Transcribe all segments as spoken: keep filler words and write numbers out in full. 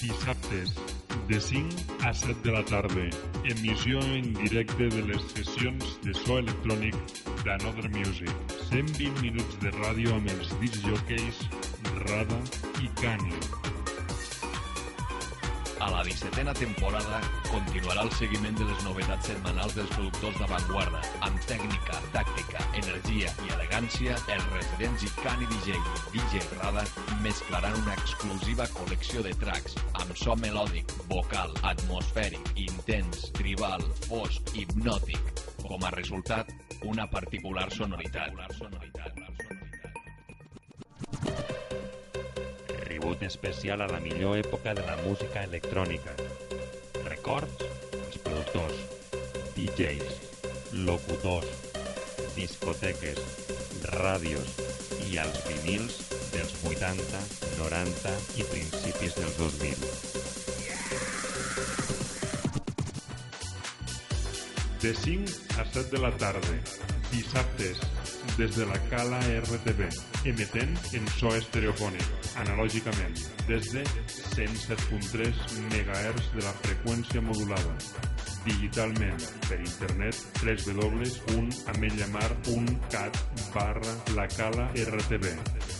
Dissabtes, de cinc a set de la tarda. Emissió en directe de les sessions de so electrònic d'Another Music. cent vint minuts de ràdio amb els disc jockeys Rada i Cani. A la dissetena temporada continuarà el seguiment de les novetats setmanals dels productors d'avantguarda. Amb tècnica, tàctica, energia i elegància, els residents i Cani D J i D J Rada mesclaran una exclusiva col·lecció de tracks amb so melòdic, vocal, atmosfèric, intens, tribal, fosc, hipnòtic. Com a resultat, una particular sonoritat. Tribut especial a la millor època de la música electrònica. Records als productors, D Js, locutors, discoteques, ràdios i als vinils dels vuitanta, noranta i principis dels dos mil. De cinc a set de la tarda, dissabtes, des de la Cala R T V, emetent en so estereofònic, analògicament, des de cent set punt tres megahertz de la freqüència modulada, digitalment, per internet, w w w punt ametllamar punt cat barra la Cala R T V.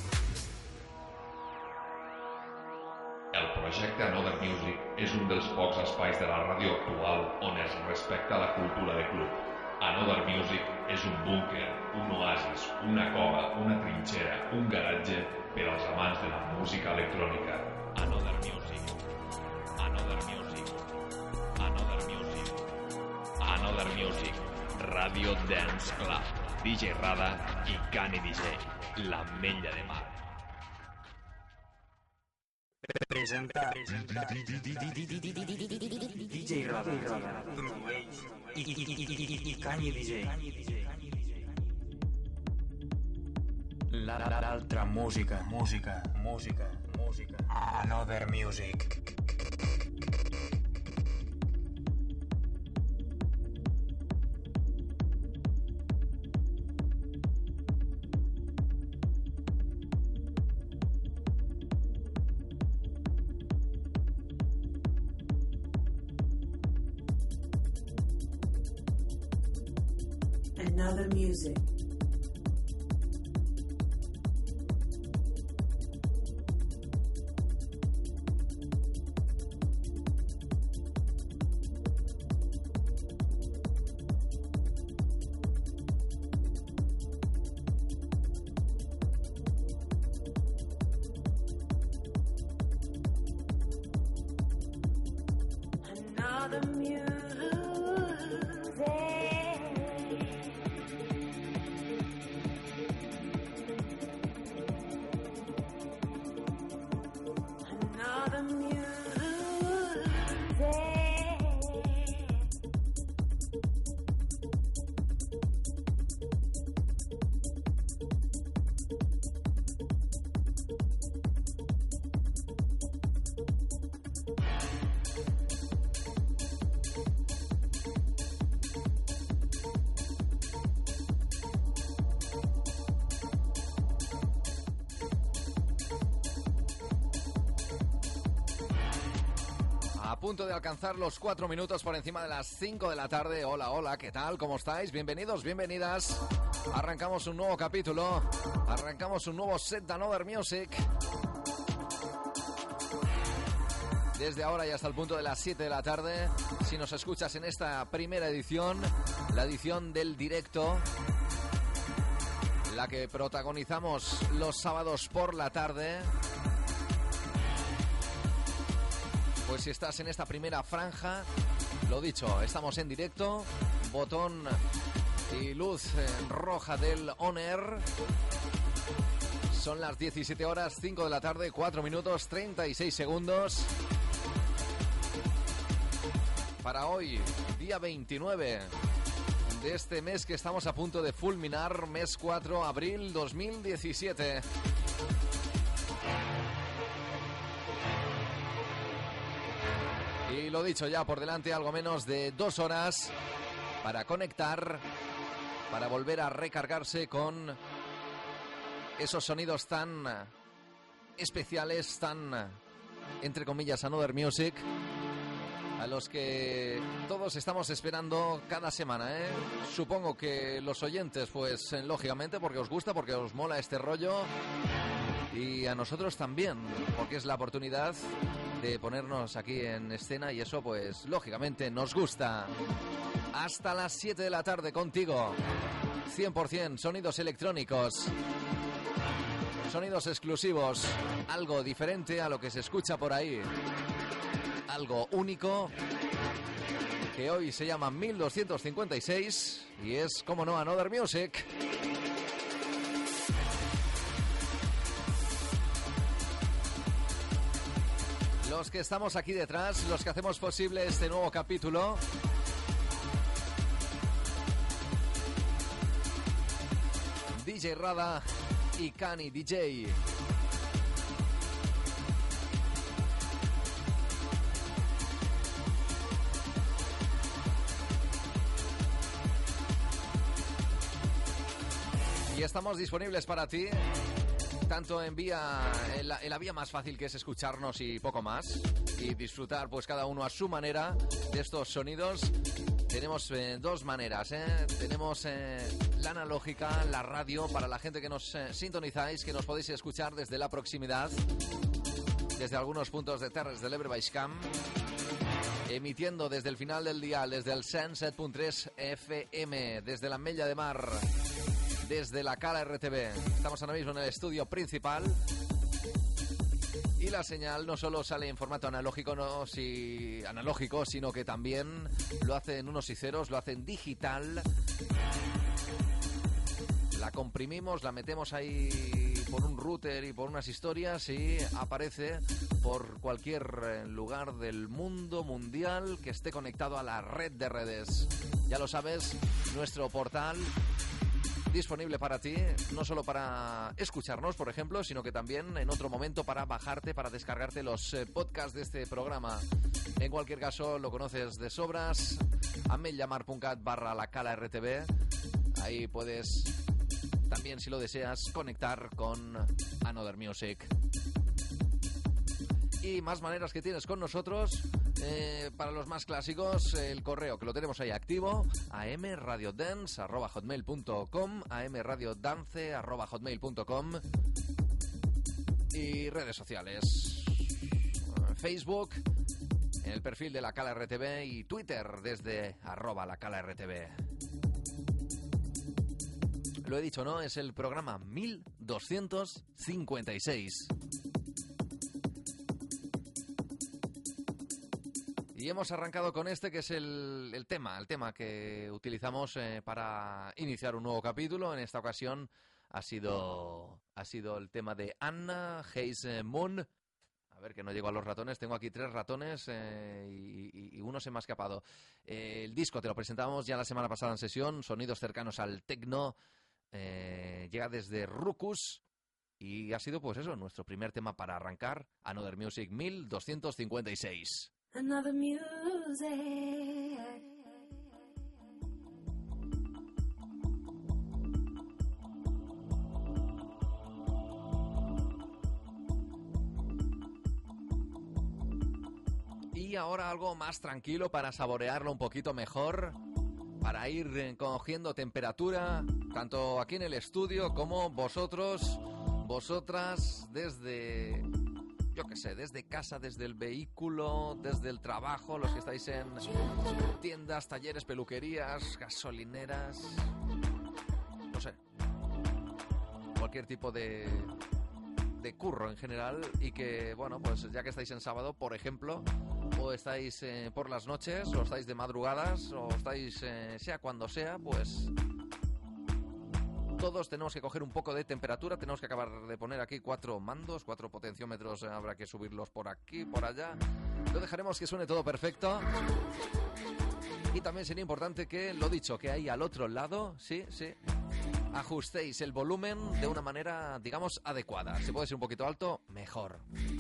El projecte Another Music és un dels pocs espais de la ràdio actual on es respecta la cultura de club. Another Music és un búnquer, un oasis, una cova, una trinxera, un garatge per als amants de la música electrònica. Another Music. Another Music. Another Music. Another Music. Radio Dance Club. D J Rada i Cani D J. L'Ametlla de Mar. Presenta D J Rada i Cani D J. L'altra música, música, música, música. Another Music. Another Music. Another music. A punto de alcanzar los cuatro minutos por encima de las cinco de la tarde. Hola, hola, ¿qué tal? ¿Cómo estáis? Bienvenidos, bienvenidas. Arrancamos un nuevo capítulo. Arrancamos un nuevo set de Another Music. Desde ahora y hasta el punto de las siete de la tarde. Si nos escuchas en esta primera edición, la edición del directo, la que protagonizamos los sábados por la tarde. Pues si estás en esta primera franja, lo dicho, estamos en directo, botón y luz roja del On Air. Son las diecisiete horas, cinco de la tarde, cuatro minutos, treinta y seis segundos. Para hoy, día veintinueve de este mes que estamos a punto de fulminar, mes cuatro, abril dos mil diecisiete. Y lo dicho, ya por delante algo menos de dos horas para conectar, para volver a recargarse con esos sonidos tan especiales, tan entre comillas, Another Music, a los que todos estamos esperando cada semana, ¿eh? Supongo que los oyentes, pues lógicamente, porque os gusta, porque os mola este rollo, y a nosotros también, porque es la oportunidad de ponernos aquí en escena y eso, pues lógicamente nos gusta. Hasta las siete de la tarde contigo, cien por ciento sonidos electrónicos, sonidos exclusivos, algo diferente a lo que se escucha por ahí, algo único, que hoy se llama mil doscientos cincuenta y seis y es, como no, Another Music. Los que estamos aquí detrás, los que hacemos posible este nuevo capítulo, D J Rada y Cani D J. Y estamos disponibles para ti, tanto en vía, en la, en la vía más fácil, que es escucharnos y poco más, y disfrutar pues cada uno a su manera de estos sonidos. Tenemos eh, dos maneras, ¿eh? Tenemos eh, la analógica, la radio, para la gente que nos eh, sintonizáis, que nos podéis escuchar desde la proximidad, desde algunos puntos de Terres de l'Ebre Baix Camp, emitiendo desde el final del dial, desde el cent set punt tres F M, desde la Mella de Mar, desde la Cala R T V. Estamos ahora mismo en el estudio principal y la señal no solo sale en formato analógico, no, si, analógico, sino que también lo hace en unos y ceros, lo hace en digital. La comprimimos, la metemos ahí por un router y por unas historias y aparece por cualquier lugar del mundo mundial que esté conectado a la red de redes. Ya lo sabes, nuestro portal disponible para ti, no solo para escucharnos, por ejemplo, sino que también en otro momento para bajarte, para descargarte los eh, podcasts de este programa. En cualquier caso, lo conoces de sobras, amellamar.cat barra la Cala R T V. Ahí puedes también, si lo deseas, conectar con Another Music. Y más maneras que tienes con nosotros. Eh, para los más clásicos, el correo, que lo tenemos ahí activo, amradiodance arroba hotmail punto com, amradiodance arroba hotmail punto com, y redes sociales, Facebook, en el perfil de la Cala R T V, y Twitter desde arroba la Cala R T V. Lo he dicho, ¿no? Es el programa mil doscientos cincuenta y seis. Y hemos arrancado con este, que es el, el tema, el tema que utilizamos eh, para iniciar un nuevo capítulo. En esta ocasión ha sido, ha sido el tema de Anna Haze Moon. A ver, que no llego a los ratones. Tengo aquí tres ratones eh, y, y uno se me ha escapado. Eh, el disco te lo presentamos ya la semana pasada en sesión. Sonidos cercanos al techno. Eh, llega desde Ruckus. Y ha sido, pues eso, nuestro primer tema para arrancar. Another Music mil doscientos cincuenta y seis. Another music. Y ahora algo más tranquilo para saborearlo un poquito mejor, para ir eh, cogiendo temperatura, tanto aquí en el estudio como vosotros, vosotras, desde... yo qué sé, desde casa, desde el vehículo, desde el trabajo, los que estáis en tiendas, talleres, peluquerías, gasolineras, no sé, cualquier tipo de, de curro en general, y que, bueno, pues ya que estáis en sábado, por ejemplo, o estáis eh, por las noches, o estáis de madrugadas, o estáis, eh, sea cuando sea, pues... todos tenemos que coger un poco de temperatura. Tenemos que acabar de poner aquí cuatro mandos, cuatro potenciómetros, eh, habrá que subirlos por aquí, por allá. Lo dejaremos que suene todo perfecto. Y también sería importante que, lo dicho, que ahí al otro lado, sí, sí, ajustéis el volumen de una manera, digamos, adecuada. Si puede ser un poquito alto, mejor.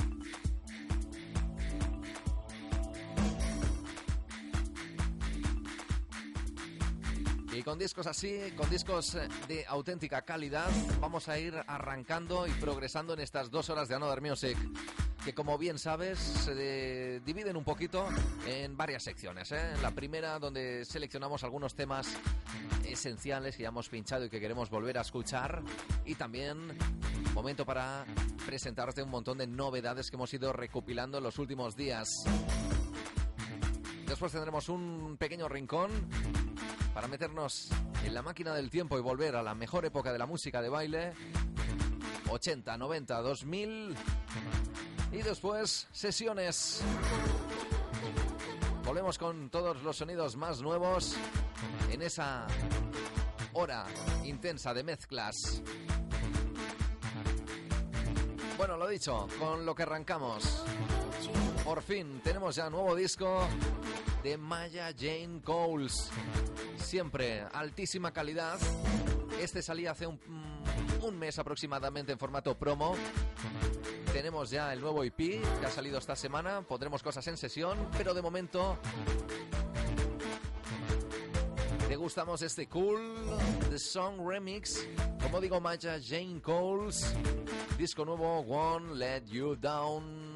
Y con discos así, con discos de auténtica calidad, vamos a ir arrancando y progresando en estas dos horas de Another Music. que como bien sabes se de- dividen un poquito en varias secciones, ¿eh? La primera, donde seleccionamos algunos temas esenciales que ya hemos pinchado y que queremos volver a escuchar, y también momento para presentarte un montón de novedades que hemos ido recopilando en los últimos días. Después tendremos un pequeño rincón para meternos en la máquina del tiempo y volver a la mejor época de la música de baile, ochenta, noventa, dos mil, y después sesiones. Volvemos con todos los sonidos más nuevos en esa hora intensa de mezclas. Bueno, lo dicho, con lo que arrancamos. Por fin tenemos ya nuevo disco de Maya Jane Coles. Siempre altísima calidad. Este salía hace un, un mes aproximadamente en formato promo. Tenemos ya el nuevo E P que ha salido esta semana. Pondremos cosas en sesión, pero de momento degustamos este Cool The Song Remix. Como digo, Maya Jane Coles. Disco nuevo, Won't Let You Down.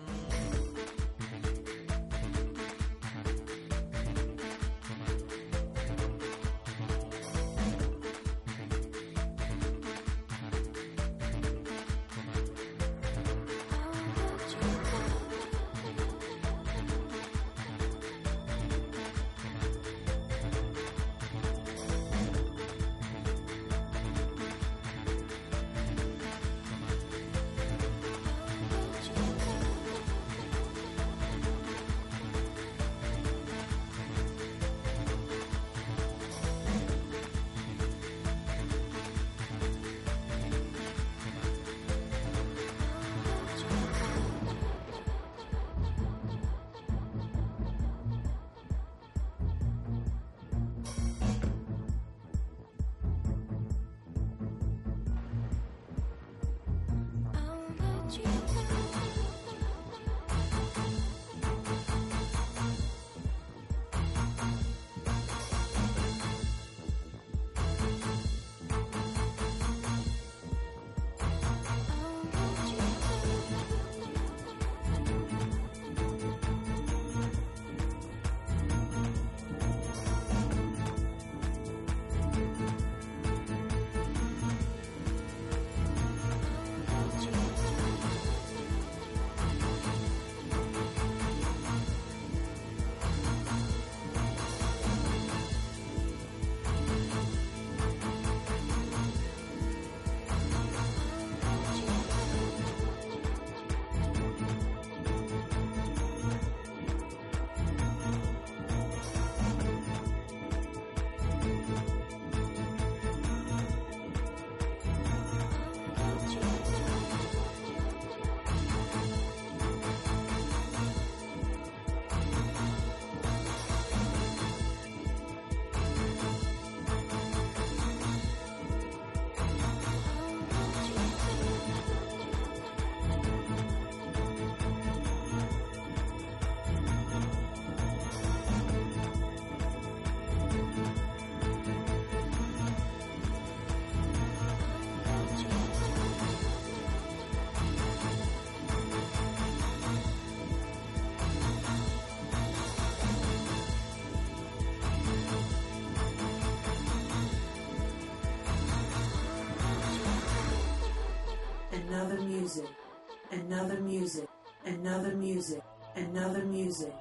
Another music, another music, another music, another music.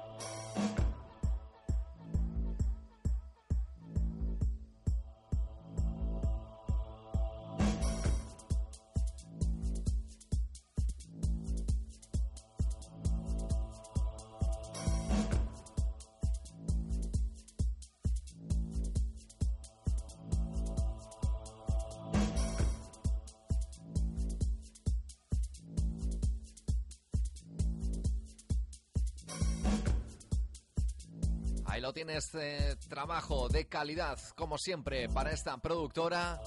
Ahí lo tienes, eh, trabajo de calidad, como siempre, para esta productora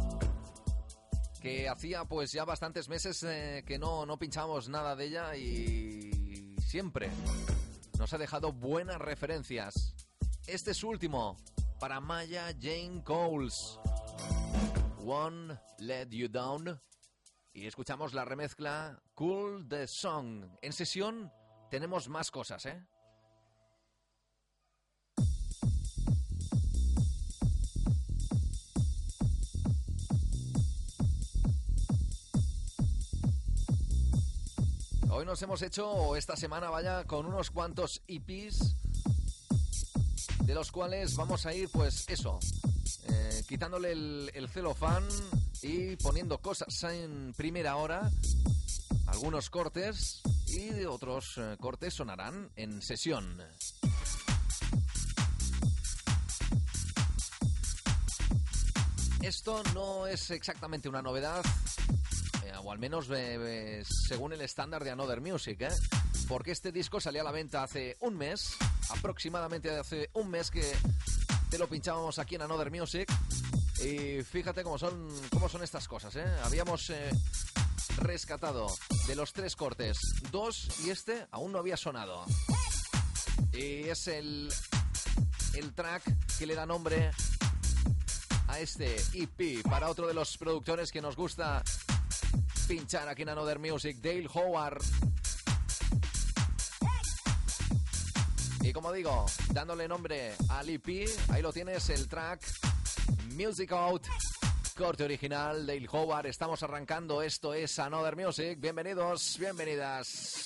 que hacía pues ya bastantes meses eh, que no, no pinchábamos nada de ella y siempre nos ha dejado buenas referencias. Este es su último, para Maya Jane Coles, Won't Let You Down. Y escuchamos la remezcla Cool the Song. En sesión tenemos más cosas, ¿eh? Hoy nos hemos hecho, o esta semana vaya, con unos cuantos E Pes, de los cuales vamos a ir, pues eso, eh, quitándole el, el celofán y poniendo cosas en primera hora, algunos cortes, y otros eh, cortes sonarán en sesión. Esto no es exactamente una novedad, eh, o al menos eh, eh, según el estándar de Another Music, ¿eh? Porque este disco salió a la venta hace un mes, aproximadamente hace un mes que te lo pinchábamos aquí en Another Music, y fíjate cómo son, cómo son estas cosas, ¿eh? Habíamos eh, rescatado de los tres cortes dos y este aún no había sonado. Y es el, el track que le da nombre a este E P para otro de los productores que nos gusta pinchar aquí en Another Music, Dale Howard. Y como digo, dándole nombre al E P, ahí lo tienes, el track Music Out, corte original, Dale Howard. Estamos arrancando, esto es Another Music. Bienvenidos, bienvenidas.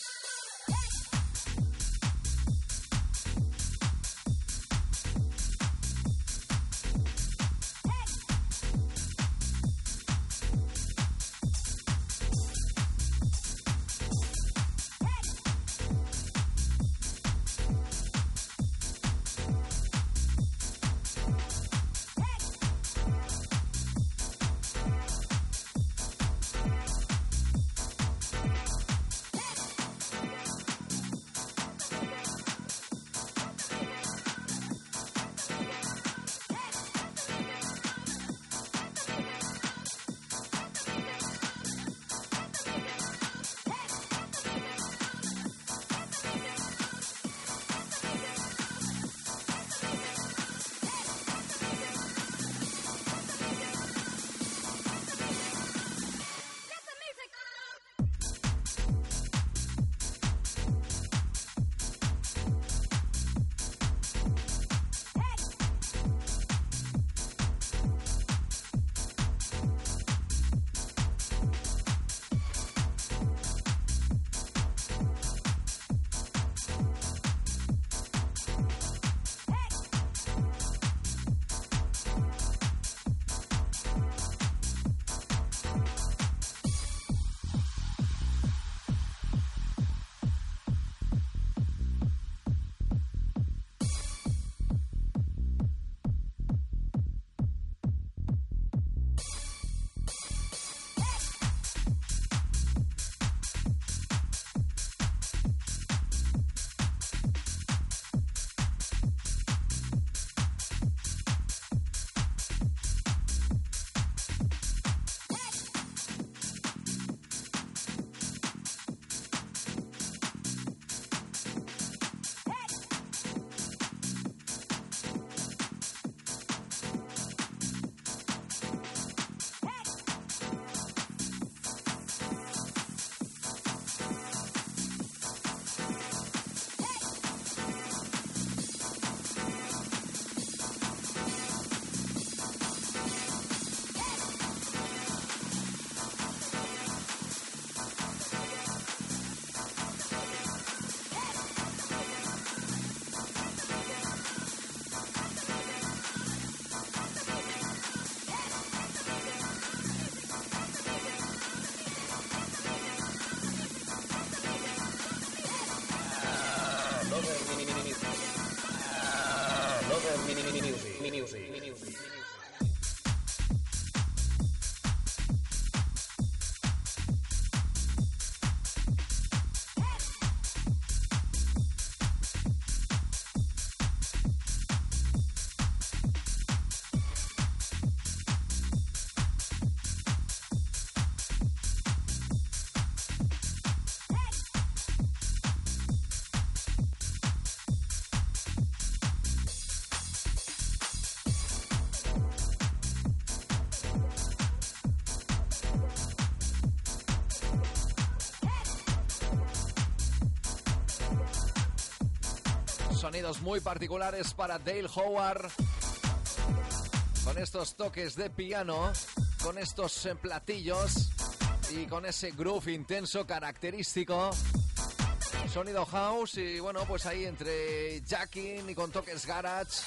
Sonidos muy particulares para Dale Howard, con estos toques de piano, con estos eh, platillos y con ese groove intenso característico. Sonido house y bueno, pues ahí entre jacking y con toques garage.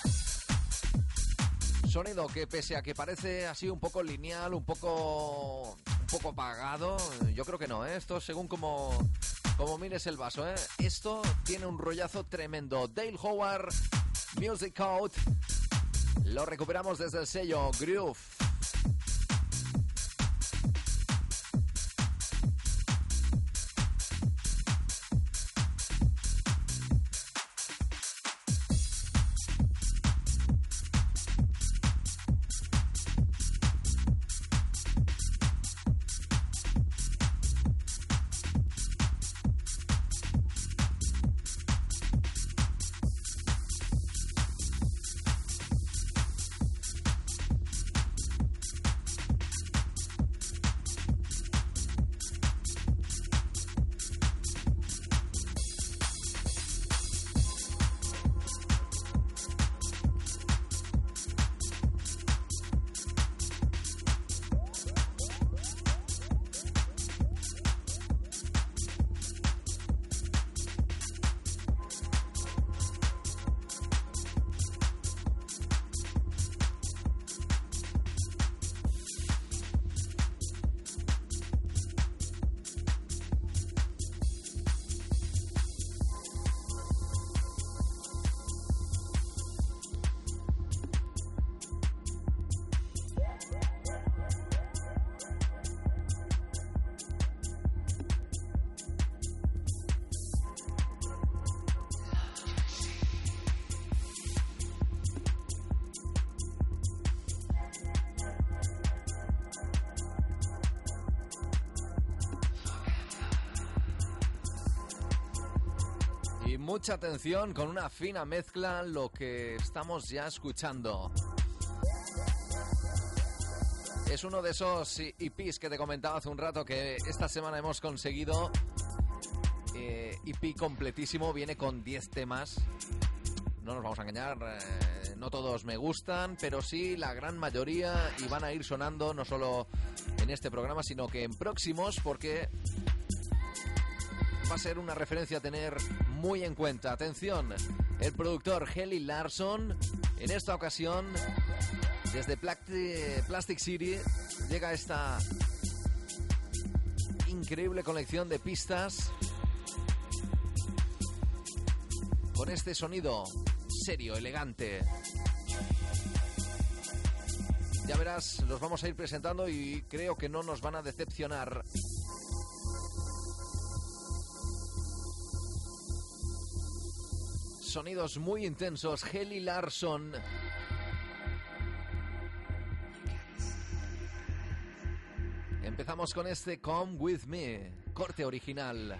Sonido que pese a que parece así un poco lineal, un poco un poco apagado, yo creo que no, ¿eh? Esto según como, como mires el vaso, ¿eh? Esto tiene un rollazo tremendo. Dale Howard, Music Code, lo recuperamos desde el sello Groove. Mucha atención, con una fina mezcla, lo que estamos ya escuchando. Es uno de esos E Pes que te comentaba hace un rato que esta semana hemos conseguido. Eh, E P completísimo, viene con diez temas. No nos vamos a engañar, eh, no todos me gustan, pero sí la gran mayoría, y van a ir sonando no solo en este programa, sino que en próximos, porque va a ser una referencia a tener muy en cuenta. Atención, el productor Helly Larson, en esta ocasión, desde Plastic City, llega esta increíble colección de pistas con este sonido serio, elegante. Ya verás, los vamos a ir presentando y creo que no nos van a decepcionar. Sonidos muy intensos, Helly Larson. Empezamos con este Come With Me, corte original.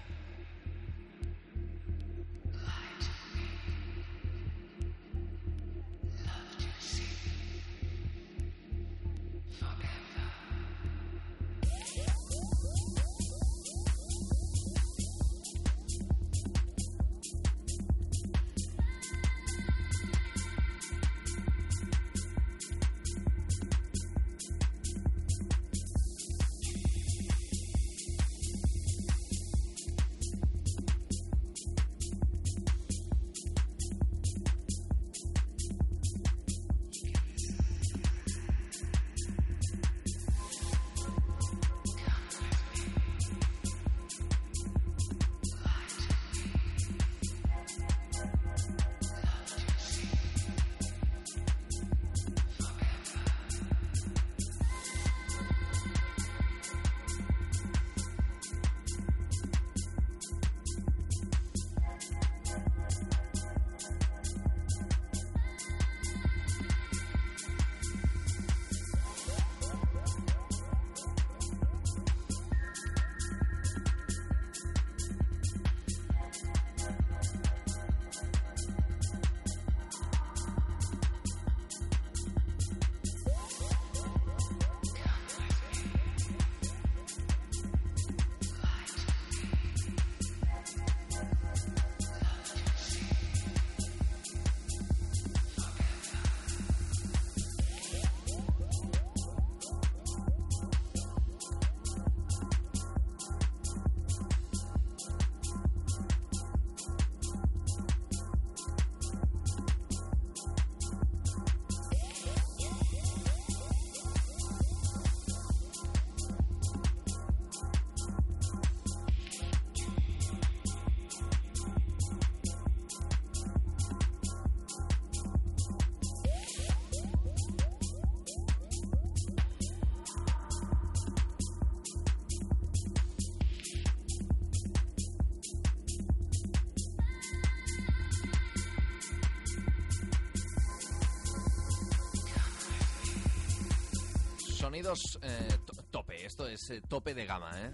Sonidos eh, to- tope, esto es eh, tope de gama, ¿eh?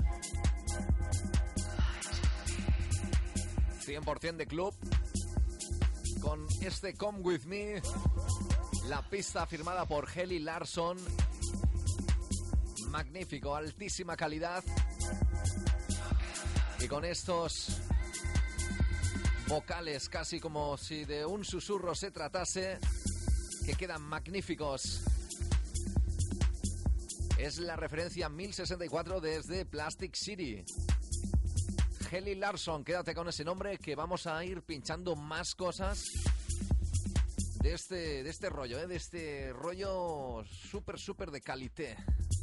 cien por ciento de club. Con este Come With Me, la pista firmada por Helly Larson. Magnífico, altísima calidad. Y con estos vocales casi como si de un susurro se tratase, que quedan magníficos. Es la referencia mil sesenta y cuatro desde Plastic City. Helly Larson, quédate con ese nombre que vamos a ir pinchando más cosas de este, de este rollo, ¿eh? De este rollo súper, súper de calité.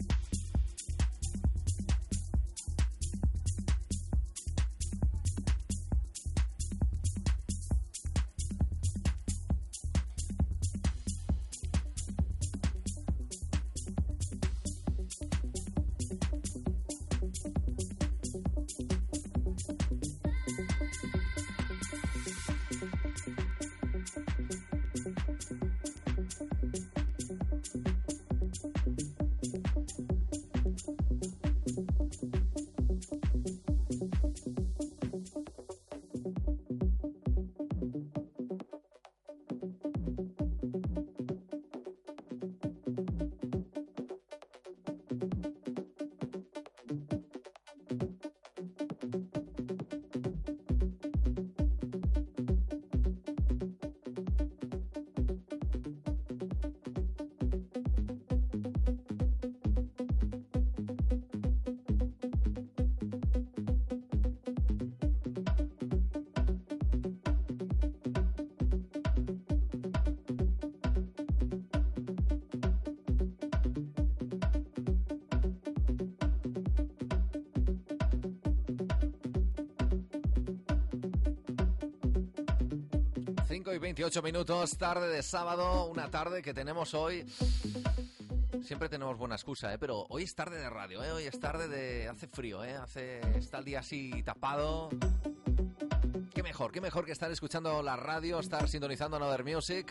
cinco y veintiocho minutos, tarde de sábado, una tarde que tenemos hoy. Siempre tenemos buena excusa, ¿eh? Pero hoy es tarde de radio, ¿eh? Hoy es tarde de... hace frío, ¿eh? Hace... está el día así tapado. Qué mejor, qué mejor que estar escuchando la radio, estar sintonizando Another Music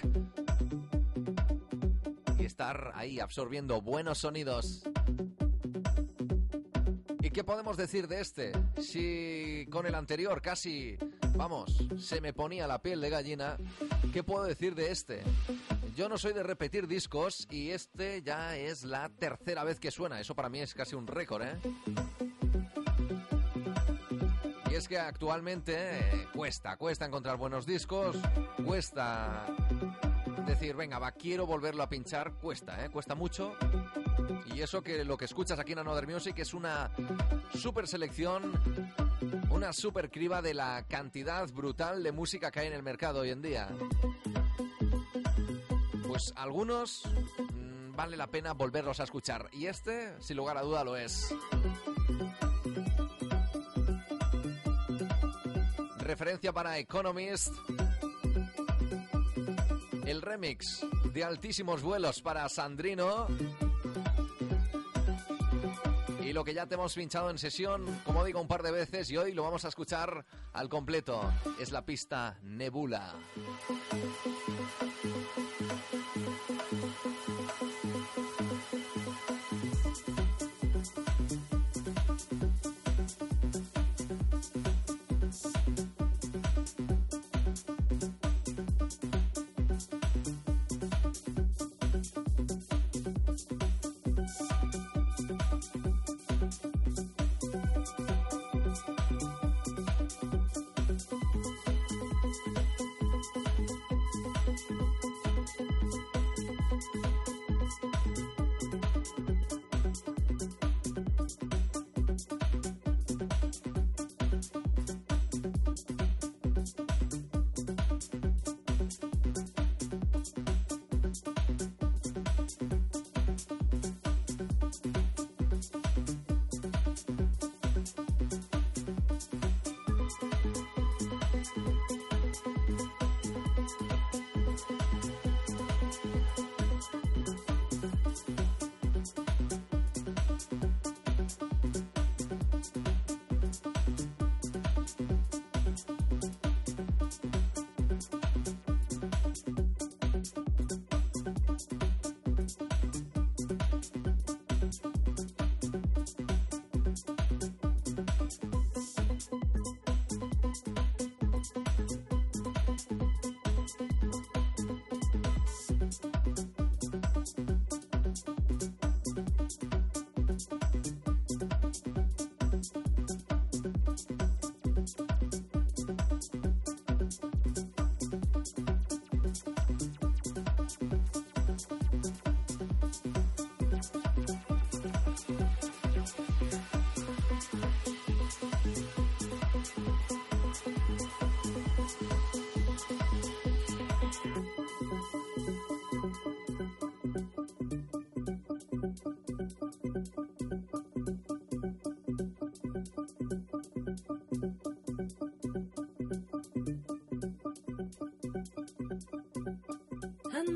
y estar ahí absorbiendo buenos sonidos. ¿Y qué podemos decir de este? Si con el anterior casi, vamos, se me ponía la piel de gallina, ¿qué puedo decir de este? Yo no soy de repetir discos y este ya es la tercera vez que suena. Eso para mí es casi un récord, ¿eh? Y es que actualmente eh, cuesta, cuesta encontrar buenos discos, cuesta decir, venga, va, quiero volverlo a pinchar, cuesta, ¿eh? Cuesta mucho. Y eso que lo que escuchas aquí en Another Music es una super selección, una super criba de la cantidad brutal de música que hay en el mercado hoy en día. Pues algunos mmm, vale la pena volverlos a escuchar. Y este, sin lugar a duda, lo es. Referencia para Economist. El remix de Altísimos Vuelos para Sandrino. Y lo que ya te hemos pinchado en sesión, como digo, un par de veces, y hoy lo vamos a escuchar al completo. Es la pista Nebula.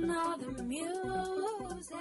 Another music.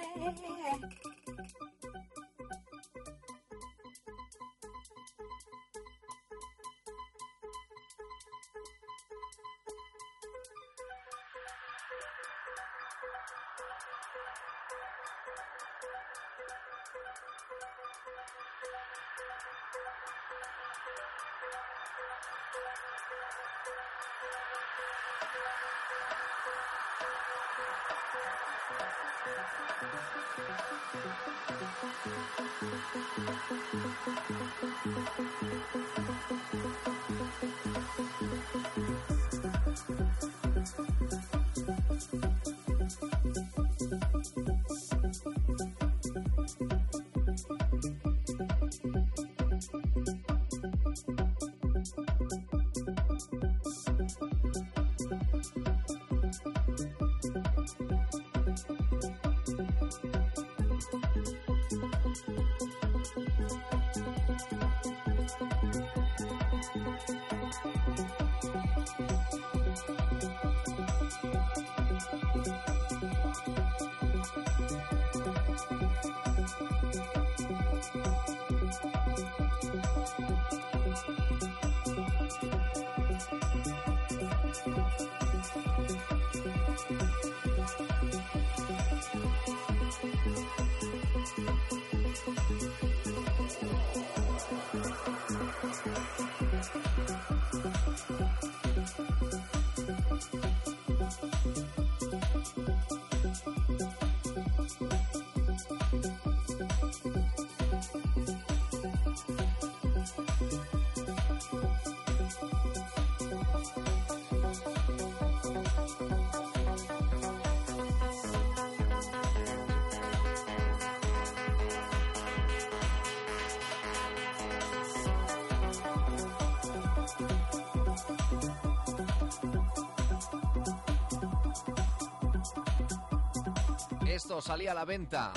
Esto salía a la venta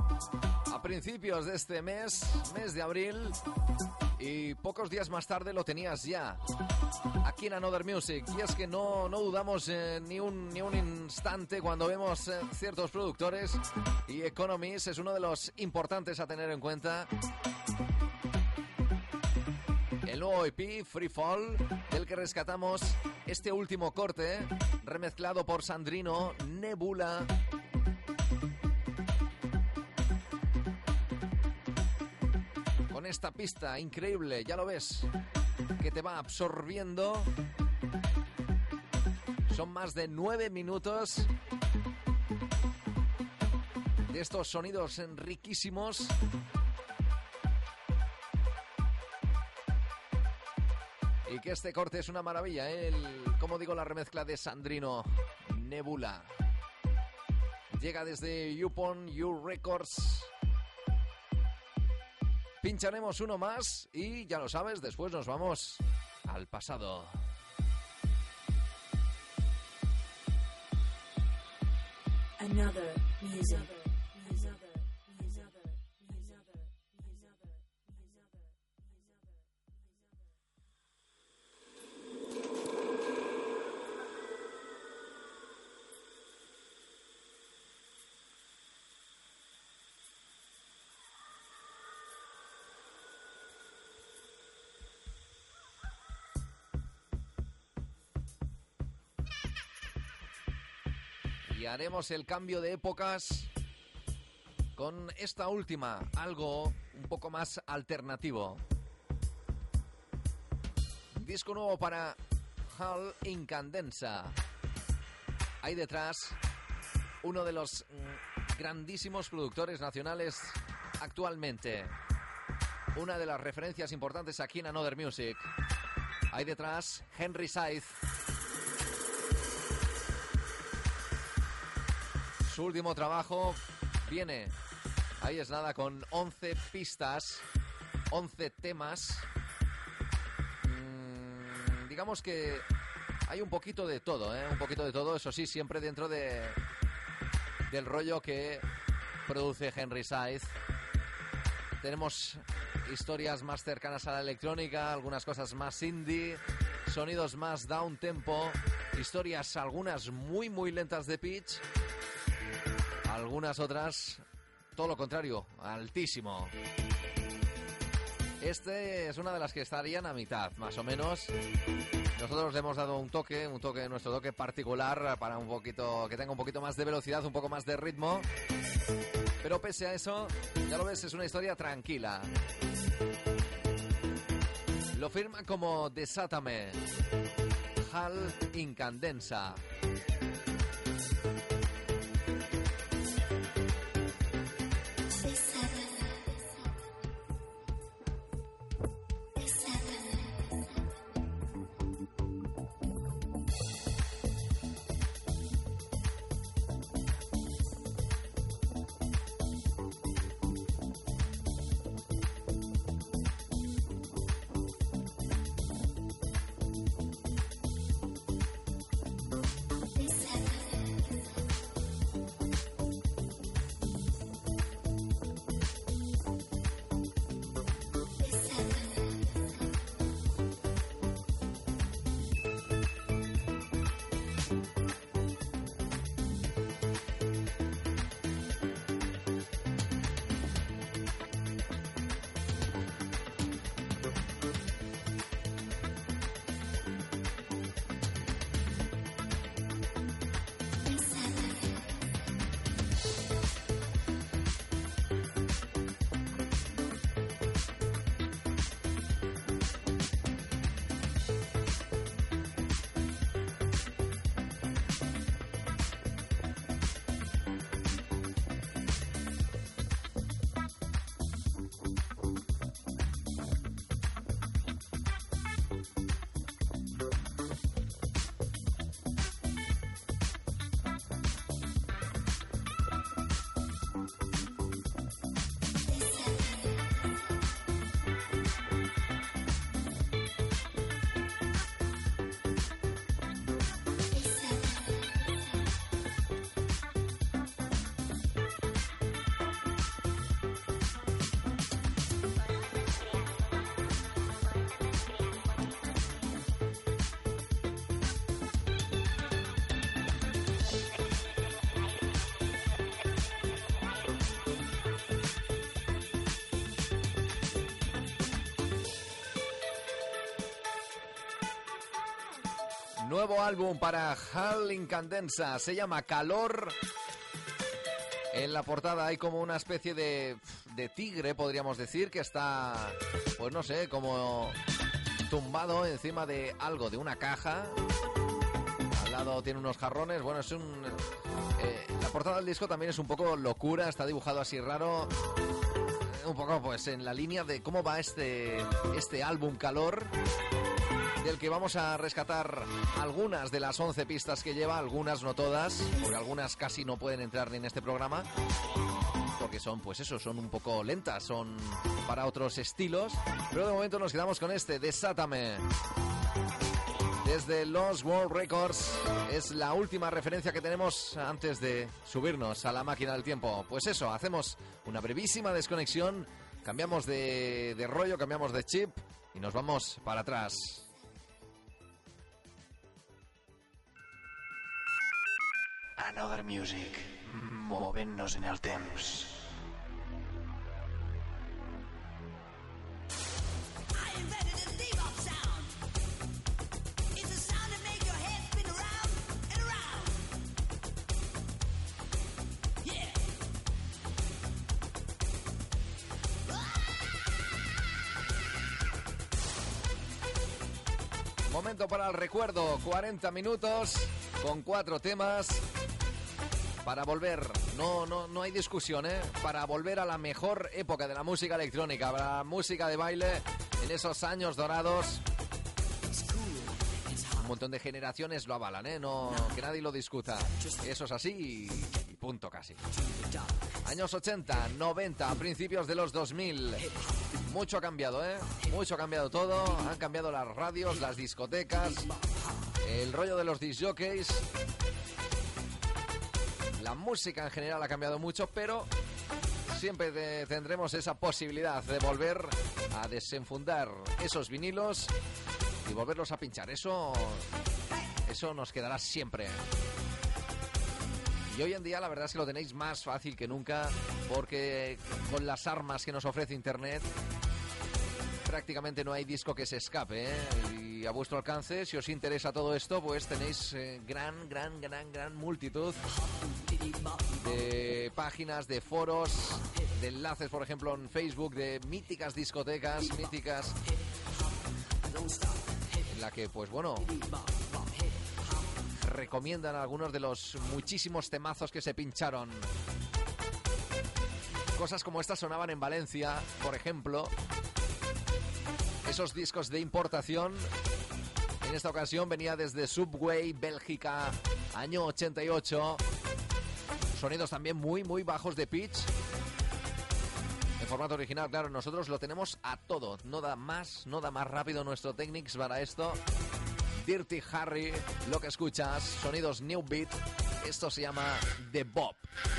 a principios de este mes, mes de abril, y pocos días más tarde lo tenías ya aquí en Another Music. Y es que no, no dudamos eh, ni, un, ni un instante cuando vemos eh, ciertos productores, y Economies es uno de los importantes a tener en cuenta. El nuevo E P, Free Fall, del que rescatamos este último corte, remezclado por Sandrino, Nebula. Con esta pista increíble, ya lo ves, que te va absorbiendo. Son más de nueve minutos de estos sonidos riquísimos. Y que este corte es una maravilla, ¿eh? El, como digo, la remezcla de Sandrino, Nebula. Llega desde YouPorn, You Records. Pincharemos uno más y ya lo sabes, después nos vamos al pasado. Another music. Another, another, another, another, another. Y haremos el cambio de épocas con esta última, algo un poco más alternativo. Disco nuevo para Hall Incandenza. Hay detrás uno de los grandísimos productores nacionales actualmente. Una de las referencias importantes aquí en Another Music. Hay detrás Henry Saiz. Su último trabajo viene, ahí es nada, con once pistas, once temas. Mm, digamos que hay un poquito de todo, ¿eh? Un poquito de todo, eso sí, siempre dentro de del rollo que produce Henry Saiz. Tenemos historias más cercanas a la electrónica, algunas cosas más indie. sonidos más down tempo, historias algunas muy muy lentas de pitch, algunas otras todo lo contrario, altísimo. Este es una de las que estarían a mitad, más o menos. Nosotros le hemos dado un toque, un toque, nuestro toque particular para un poquito, que tenga un poquito más de velocidad, un poco más de ritmo. Pero pese a eso, ya lo ves, es una historia tranquila. Lo firma como Desátame, Hall Incandensa. Nuevo álbum para Hall Incandensa, se llama Calor. En la portada hay como una especie de, de tigre, podríamos decir, que está, pues no sé, como tumbado encima de algo, de una caja. Al lado tiene unos jarrones, bueno, es un... Eh, la portada del disco también es un poco locura, está dibujado así raro, un poco pues en la línea de cómo va este, este álbum Calor, del que vamos a rescatar algunas de las once pistas que lleva, algunas no todas, porque algunas casi no pueden entrar ni en este programa, porque son, pues eso, son un poco lentas, son para otros estilos, pero de momento nos quedamos con este, Desátame. Desde Lost World Records, es la última referencia que tenemos antes de subirnos a la máquina del tiempo. Pues eso, hacemos una brevísima desconexión, cambiamos de, de rollo, cambiamos de chip y nos vamos para atrás. Another Music, movent-nos en el temps. Momento para el recuerdo, cuarenta minutos con cuatro temas para volver, no, no, no hay discusión, ¿eh? Para volver a la mejor época de la música electrónica, para la música de baile en esos años dorados. Un montón de generaciones lo avalan, ¿eh? No, que nadie lo discuta. Eso es así y, y punto casi. Años ochenta, noventa, principios de los dos mil. Mucho ha cambiado, ¿eh? Mucho ha cambiado todo. Han cambiado las radios, las discotecas, el rollo de los disc jockeys. La música en general ha cambiado mucho, pero siempre de, tendremos esa posibilidad de volver a desenfundar esos vinilos y volverlos a pinchar. Eso, eso nos quedará siempre. Y hoy en día la verdad es que lo tenéis más fácil que nunca, porque con las armas que nos ofrece Internet prácticamente no hay disco que se escape, ¿eh? Y a vuestro alcance, si os interesa todo esto, pues tenéis eh, gran, gran, gran, gran multitud de páginas, de foros, de enlaces, por ejemplo, en Facebook, de míticas discotecas, míticas, en la que, pues bueno, recomiendan algunos de los muchísimos temazos que se pincharon. Cosas como estas sonaban en Valencia, por ejemplo. Esos discos de importación, en esta ocasión venía desde Subway, Bélgica, año ochenta y ocho. Sonidos también muy, muy bajos de pitch. En formato original, claro, nosotros lo tenemos a todo. No da más, no da más rápido nuestro Technics para esto. Dirty Harry, lo que escuchas, sonidos New Beat. Esto se llama The Bop.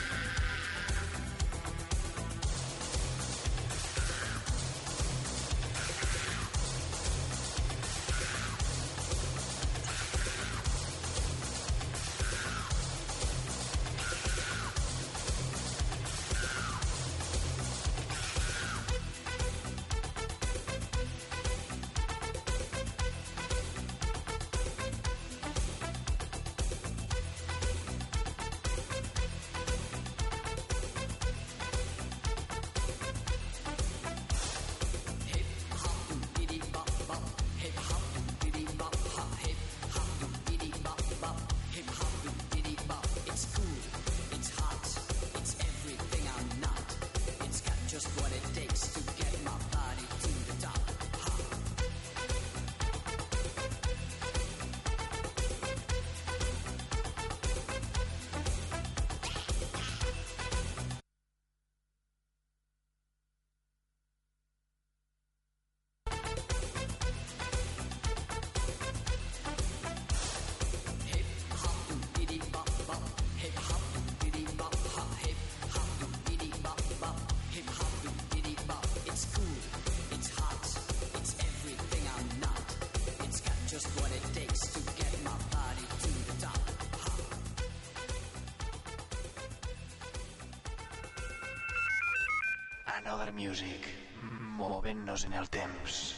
Another Music, movent-nos en el temps.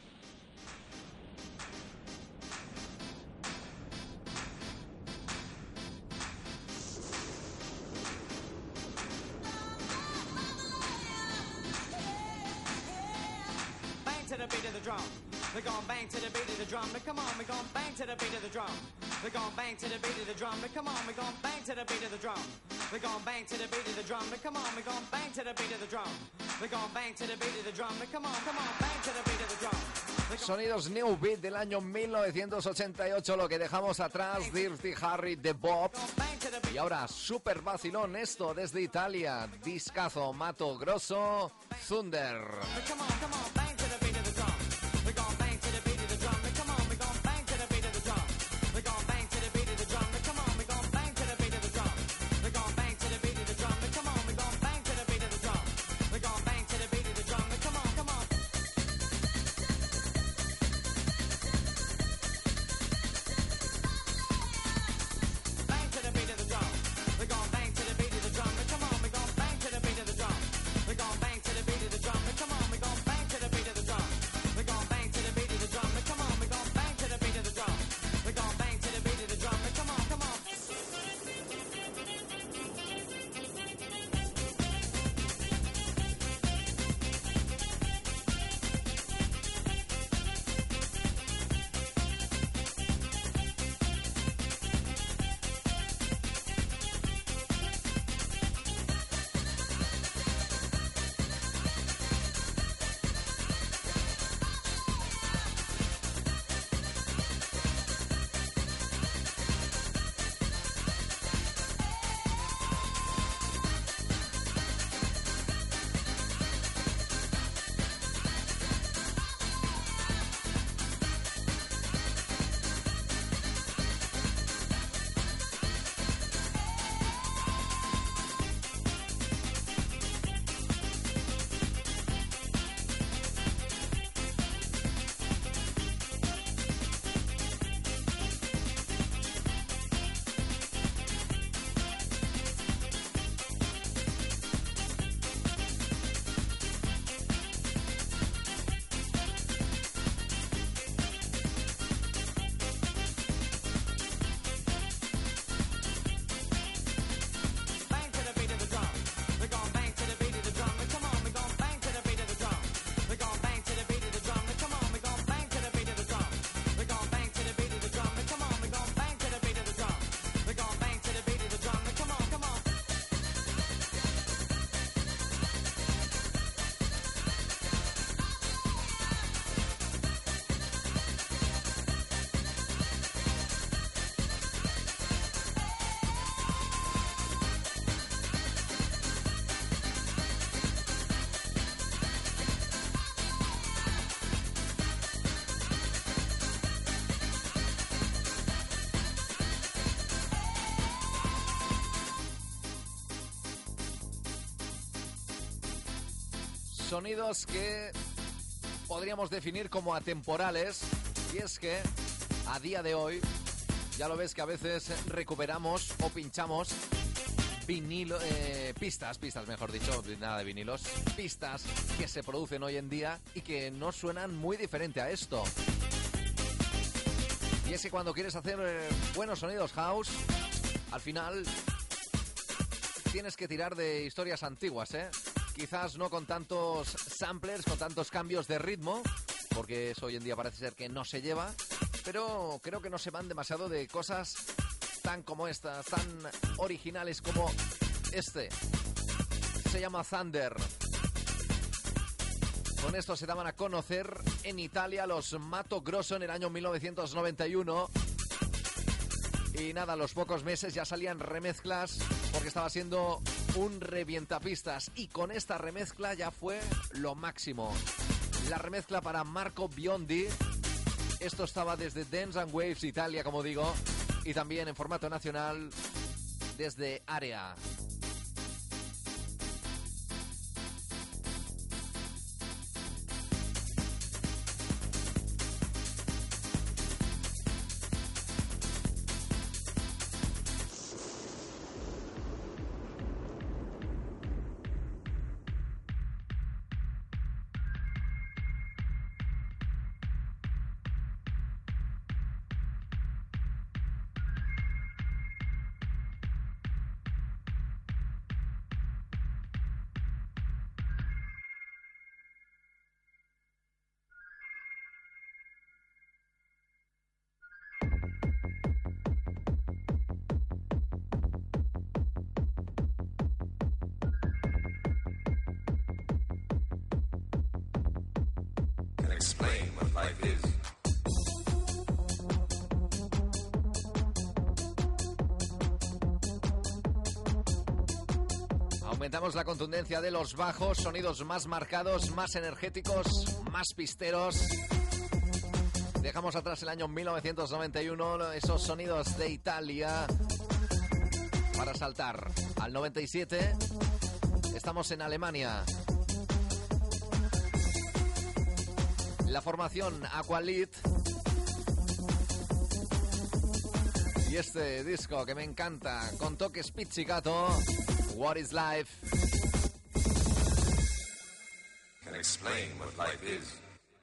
Bang to the beat of the drum. We're gon' bang to the beat of the drum. Now come on, we're gon' bang to the beat of the drum. We're gon' bang to the beat of the drum. Now come on, we're gon' bang to the beat of the drum. We're gon' bang to the beat of the drum. Now come on, we're gon' bang to the beat of the drum. We're gon' bang to the beat of the drum. Now come on, come on, bang to the beat of the drum. Sonidos New Beat del año mil novecientos ochenta y ocho, lo que dejamos atrás, Dirty Harry, The Bop. Y ahora, super vacilón esto desde Italia, discazo Mato Grosso, Thunder. Come on, come on, bang to the beat of the drum. We're gon' bang to the beat of the drum. Now come on, we're gon' bang to the beat of the drum. We're gon' bang to the beat of the drum. Now come on, we're gon' bang to the beat of the drum. We're gon' bang to the beat of the drum. Now come on, we're gon' bang to the beat of the drum. We're gon' bang to the beat of the drum. Now come on, come on. Bang to the beat of the drum. We're gon' bang to the beat of the drum. Now come on, we're gon' bang to the beat of the drum. We're gon' bang to the beat of the drum. Now come on, we're gon' bang to the beat of the drum. Sonidos que podríamos definir como atemporales, y es que a día de hoy ya lo ves que a veces recuperamos o pinchamos vinilo, eh, pistas, pistas mejor dicho, nada de vinilos, pistas que se producen hoy en día y que no suenan muy diferente a esto. Y es que cuando quieres hacer eh, buenos sonidos house, al final tienes que tirar de historias antiguas, ¿eh? Quizás no con tantos samplers, con tantos cambios de ritmo, porque eso hoy en día parece ser que no se lleva, pero creo que no se van demasiado de cosas tan como estas, tan originales como este. Se llama Thunder. Con esto se daban a conocer en Italia los Mato Grosso en el año mil novecientos noventa y uno. Y nada, a los pocos meses ya salían remezclas porque estaba siendo un revientapistas. Y con esta remezcla ya fue lo máximo. La remezcla para Marco Biondi. Esto estaba desde Dance and Waves Italia, como digo, y también en formato nacional desde Área. Explain what life is. Aumentamos la contundencia de los bajos, sonidos más marcados, más energéticos, más pisteros. Dejamos atrás el año mil novecientos noventa y uno, esos sonidos de Italia, para saltar al noventa y siete. Estamos en Alemania. La formación Aqualit. Y este disco que me encanta, con toques pizzicato, What is Life? Can explain what life is.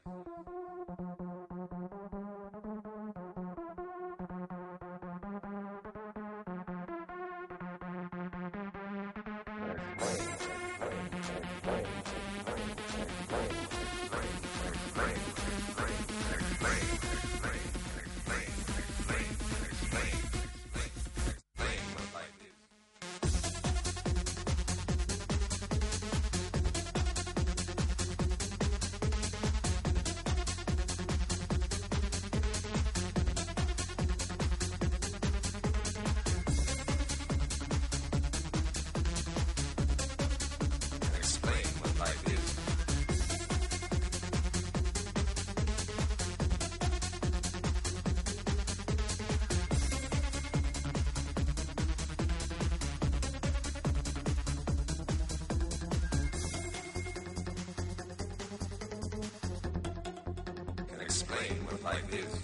Explain what life is.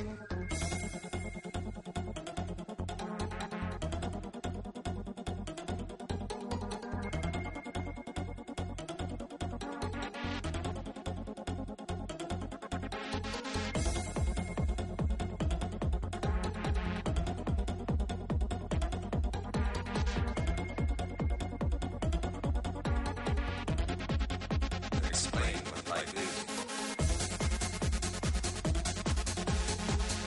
Explain what life is.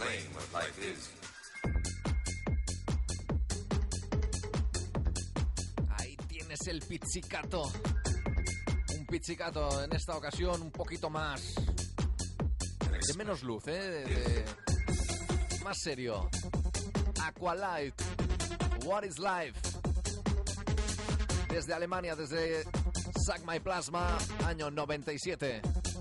explain what life is. Ahí tienes el pizzicato. Un pizzicato en esta ocasión un poquito más... de menos luz, ¿eh? De, de... más serio. Aqualight. What is life? Desde Alemania, desde Suck My Plasma, año noventa y siete.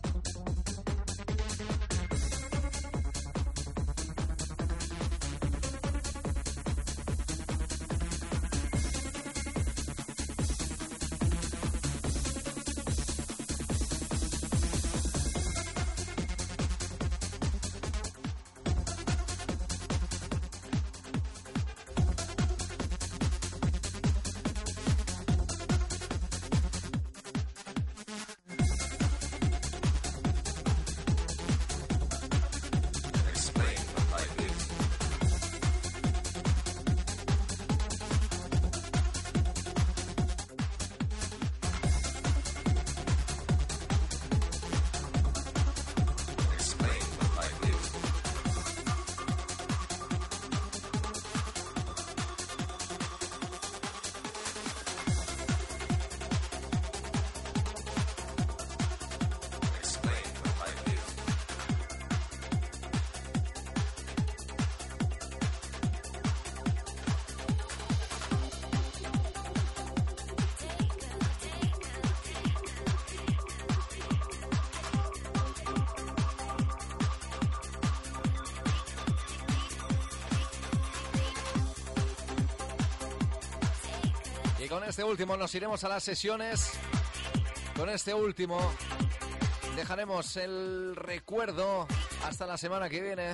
Con este último nos iremos a las sesiones. Con este último dejaremos el recuerdo hasta la semana que viene.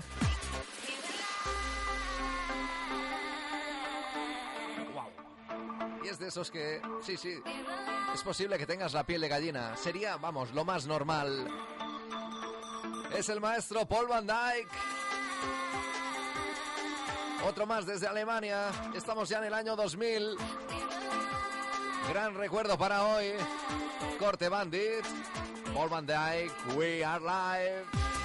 Wow. Y es de esos que, sí, sí, es posible que tengas la piel de gallina. Sería, vamos, lo más normal. Es el maestro Paul van Dyk. Otro más desde Alemania. Estamos ya en el año dos mil. Gran recuerdo para hoy. Corte Bandit, Paul van Dyk, We Are Live.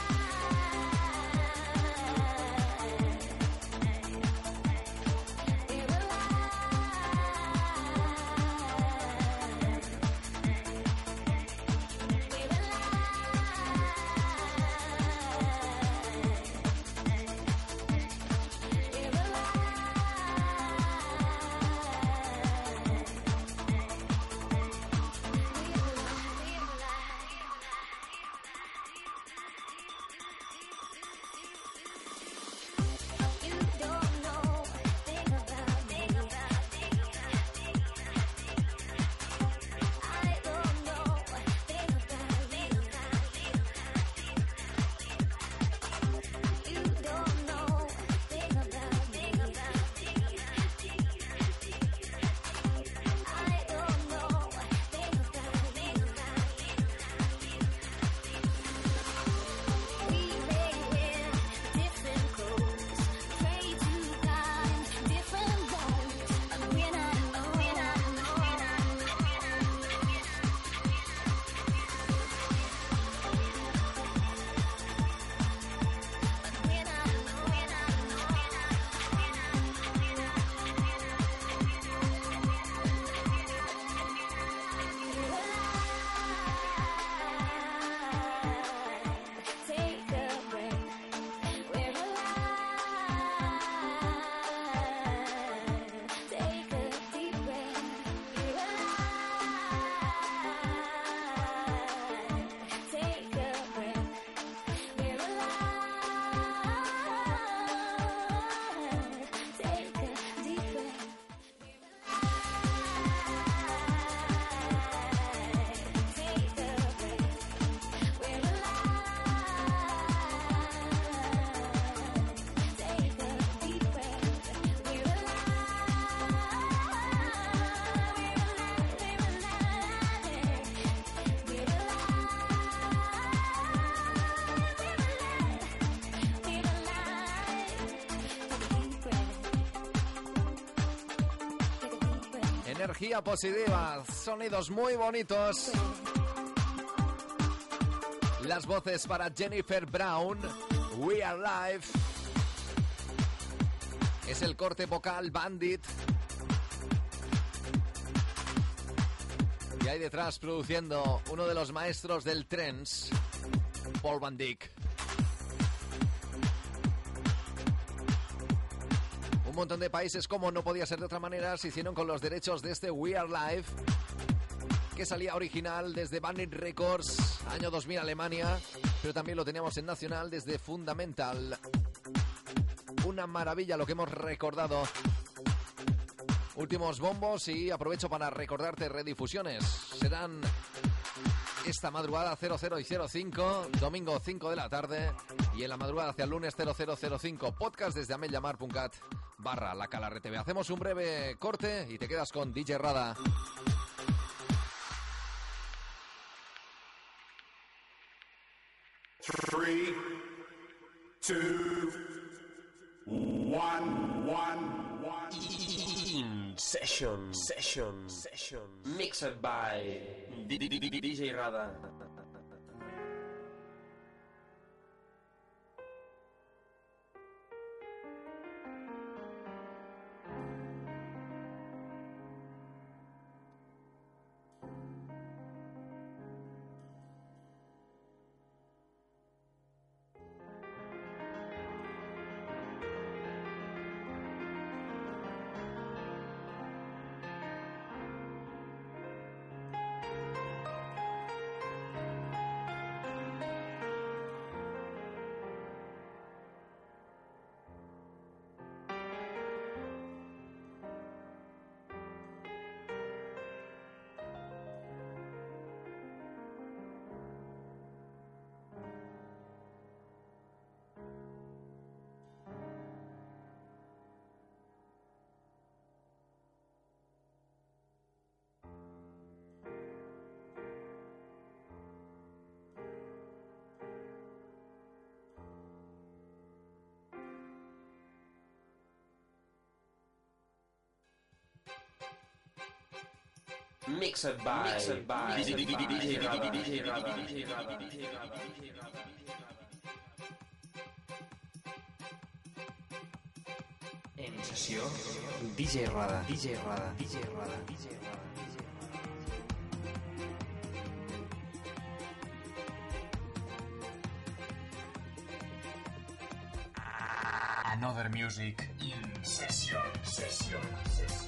Energía positiva, sonidos muy bonitos. Las voces para Jennifer Brown, We Are Live. Es el corte vocal Bandit. Y hay detrás produciendo uno de los maestros del trance, Paul Van Dyk. Un montón de países, como no podía ser de otra manera, se hicieron con los derechos de este We Are Live, que salía original desde Bandit Records, año dos mil Alemania, pero también lo teníamos en nacional desde Fundamental. Una maravilla lo que hemos recordado. Últimos bombos y aprovecho para recordarte redifusiones. Serán esta madrugada cero cero y cero cinco, domingo cinco de la tarde, y en la madrugada hacia el lunes cero cero cero cinco, podcast desde amellamar punto cat barra la cala R T V. Hacemos un breve corte y te quedas con D J Rada. Three, two, one, one, one. In session, session, session. Mixed by D J Rada. Mixed by Mixed by D J Rada, D J Rada, D J Rada, D J Rada, D J Rada. En sessió, D J Rada, D J Rada, D J Rada, D J Rada. Another Music in session, session, session.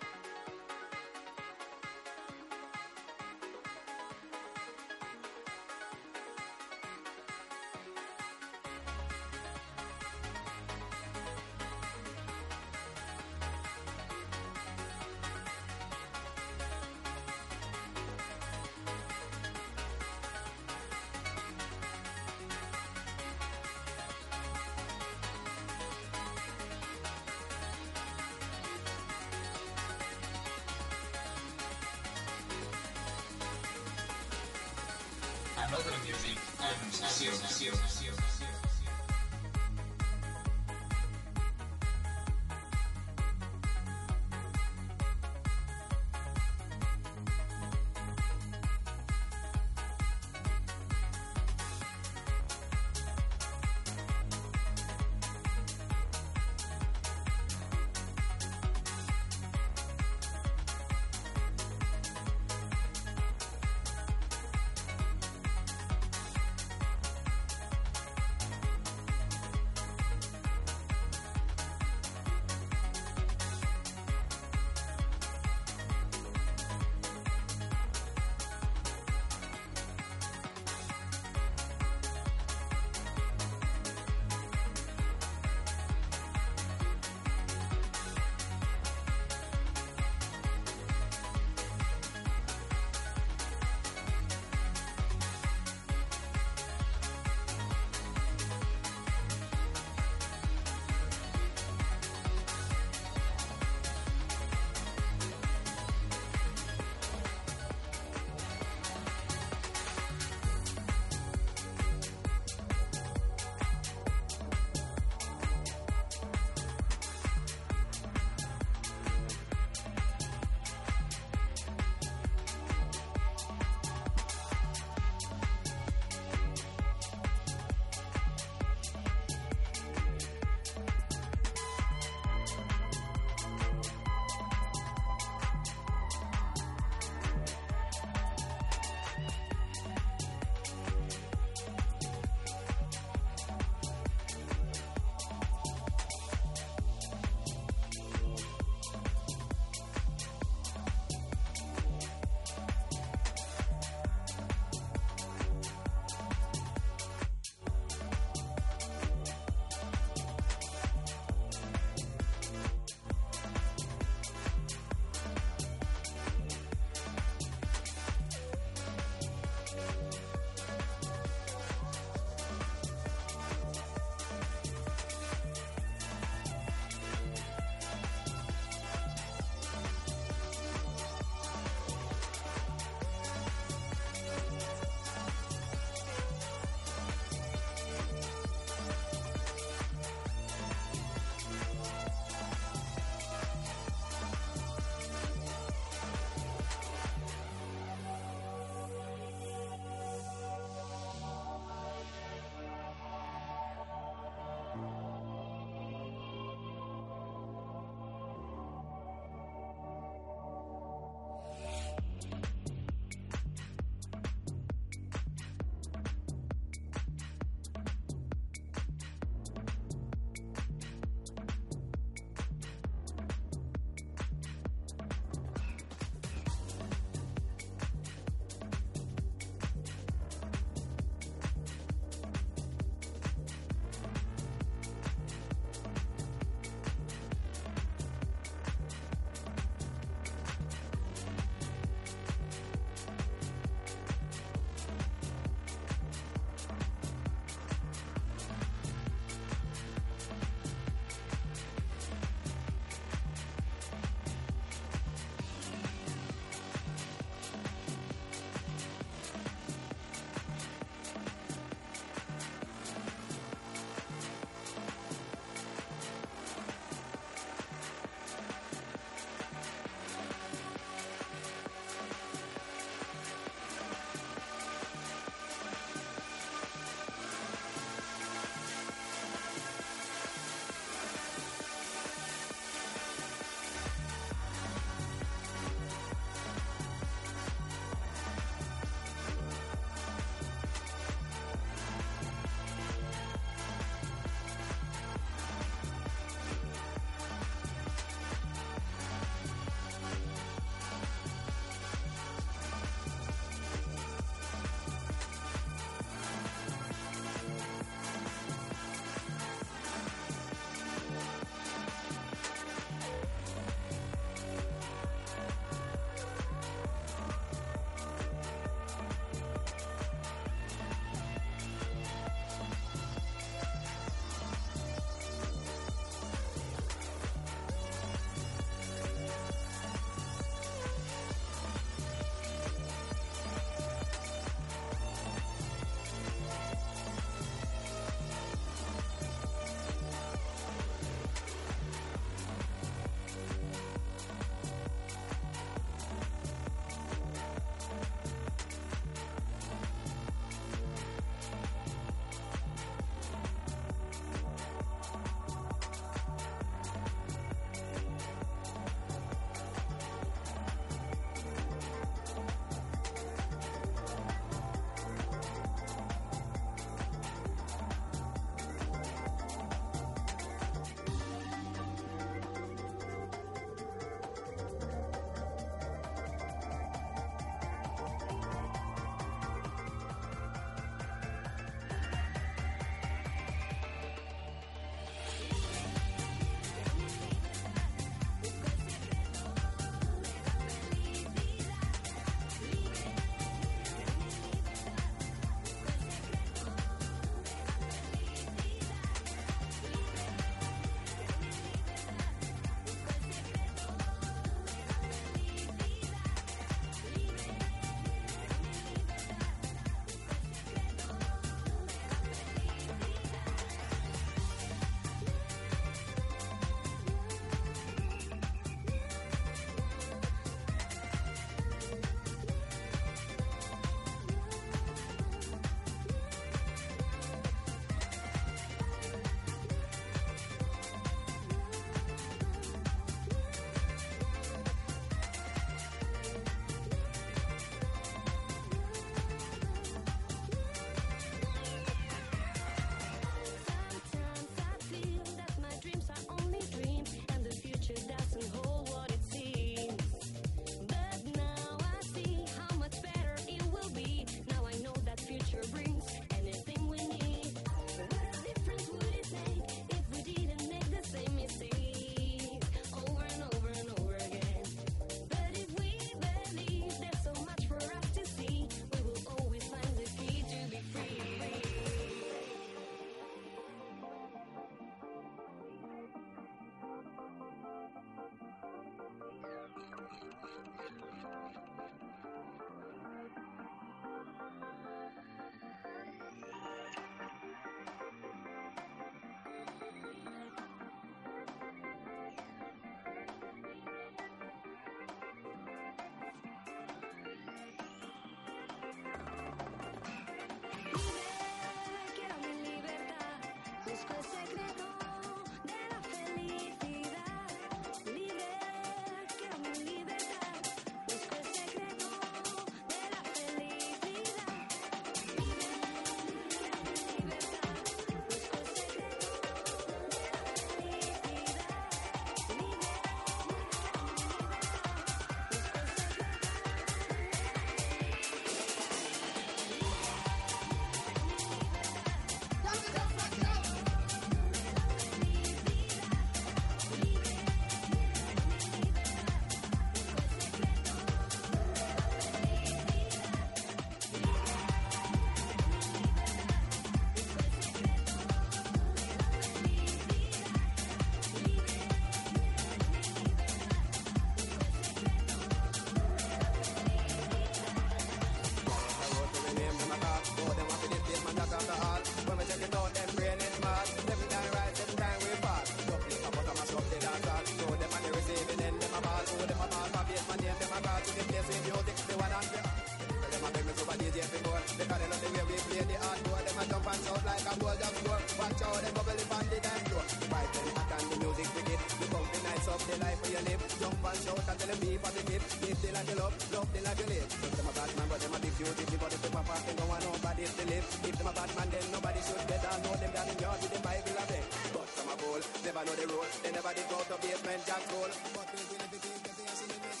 shout and tell them be positive. Live the like you love, love the like you live. If them a bad man, but them a big beauty. If body to papa, then go on nobody to live. If them a bad man, then nobody should bet. I know them down in yard with the Bible a bit. But some a bull, never know the rule. They never did go to basement jack school. But we will be the best in the best.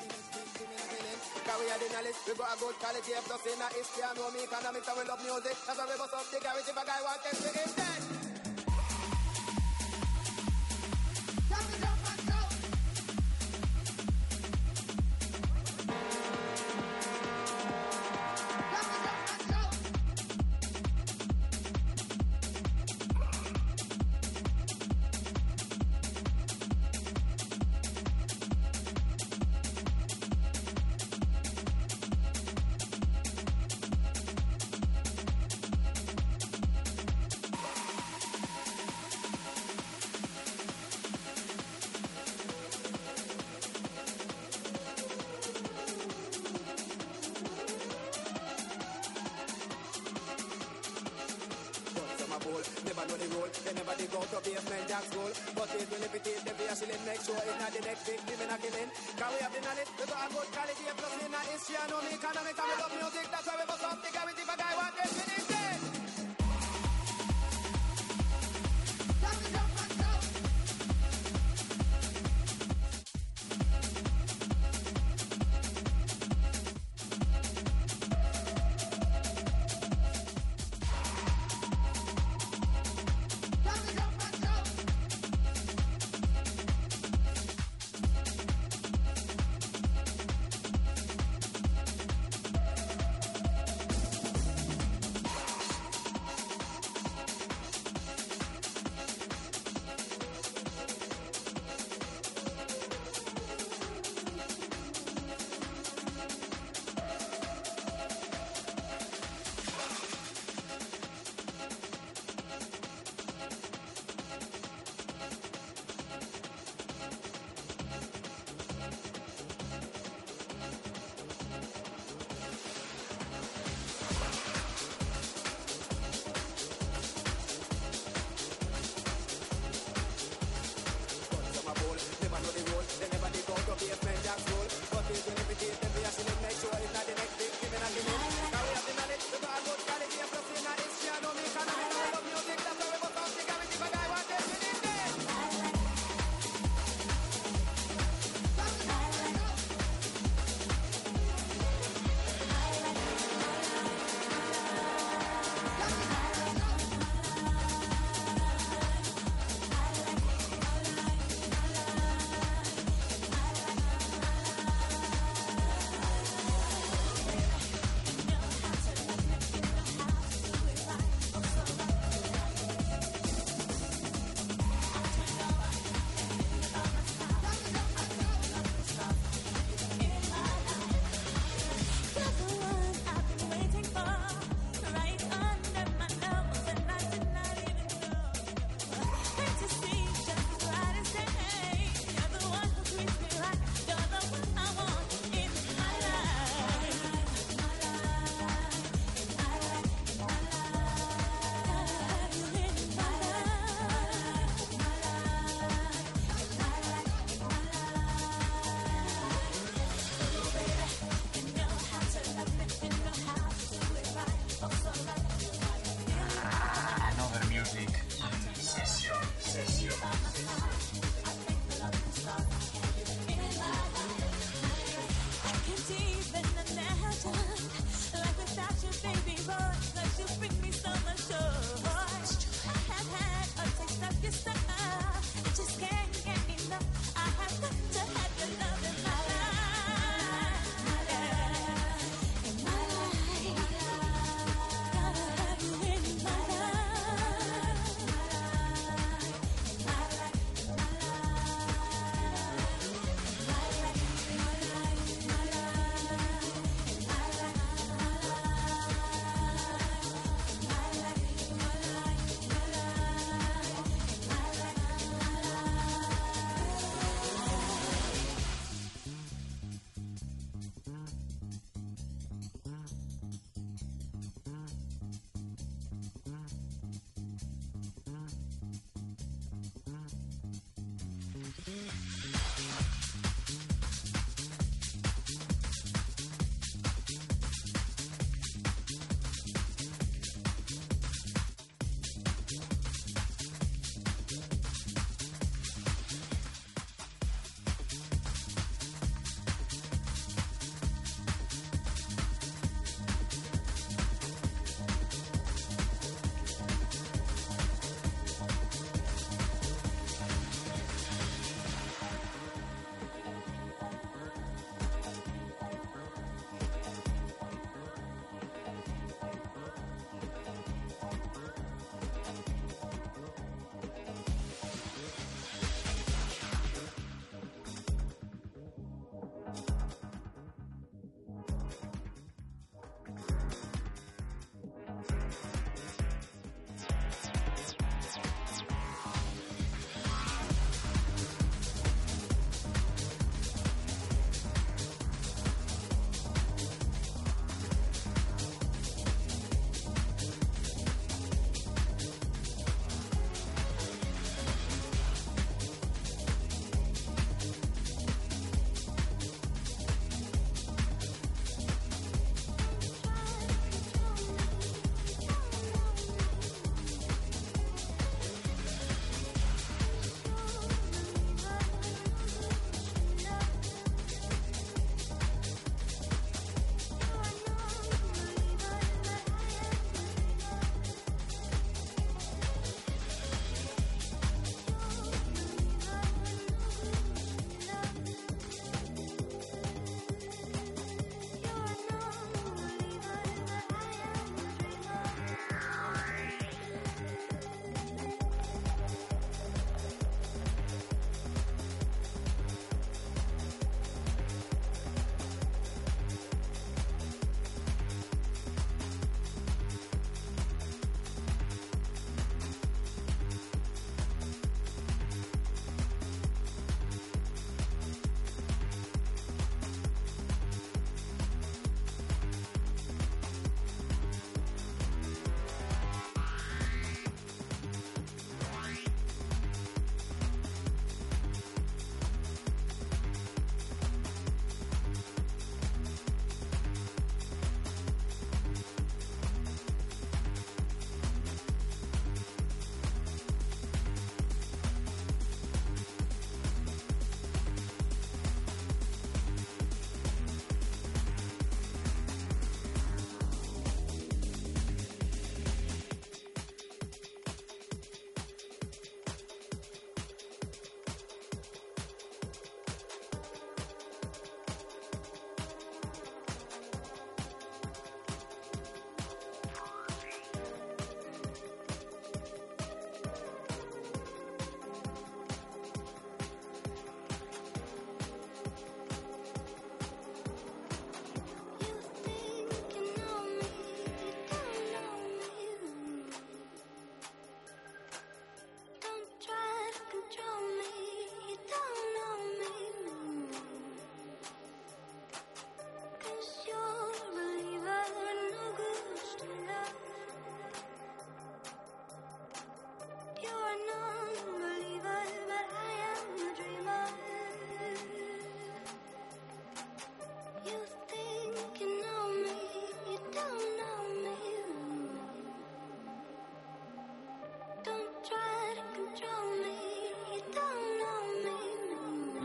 We are the knowledge, we got a good quality of stuff in our history and know me economics and we love music. That's why we bust up the garage if a guy wants to give that. Never know the rule, they never did go to basement jack school. But it will if it is the vehicle and make sure it's not the next victim in a killing. Can we have the knowledge? We got a good quality of plus in our history and know me economics and we love music. That's why we must have the garage if a guy wants this with his dead.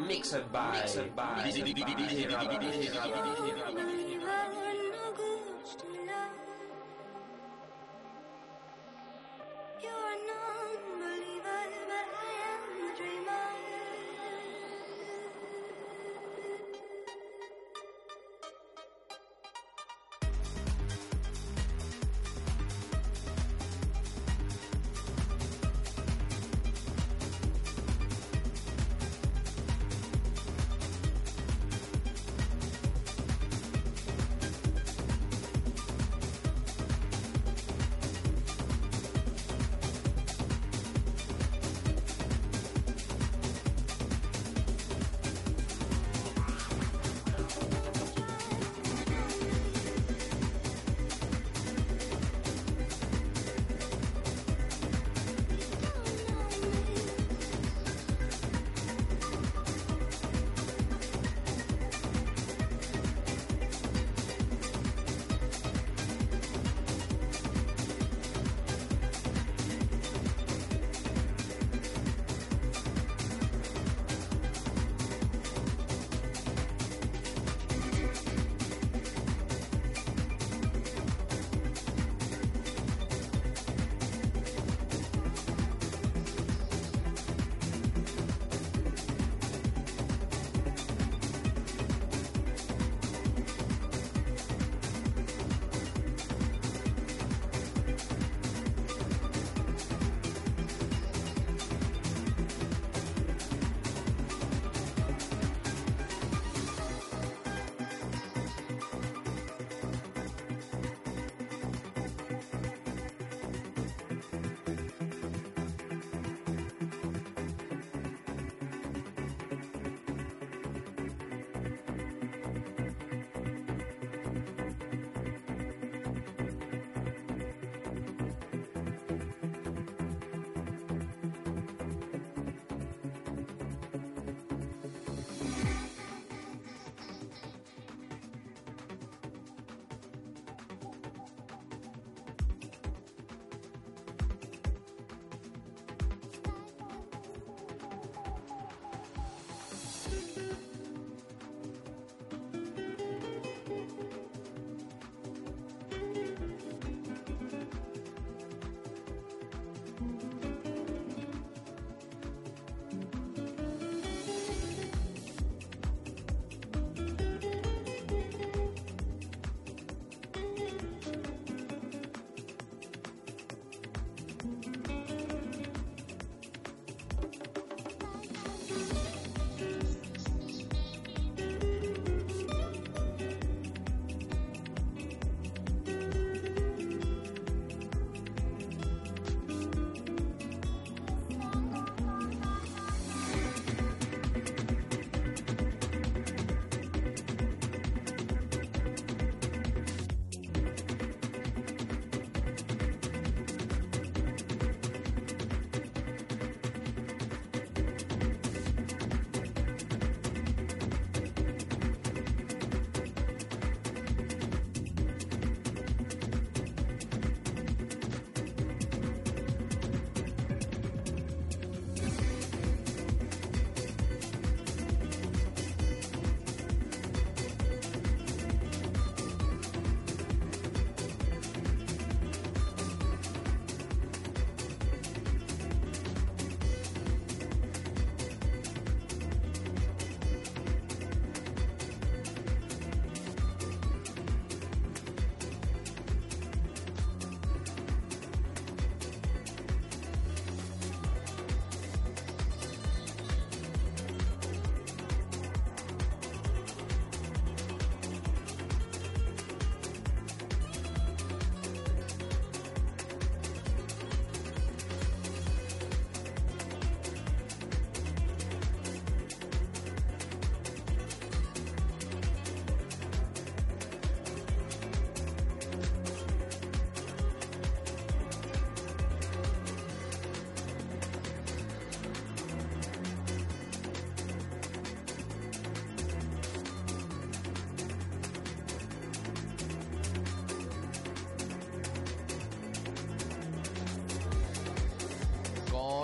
Mixed by Mixed by D J Rada, D J Rada, D J Rada.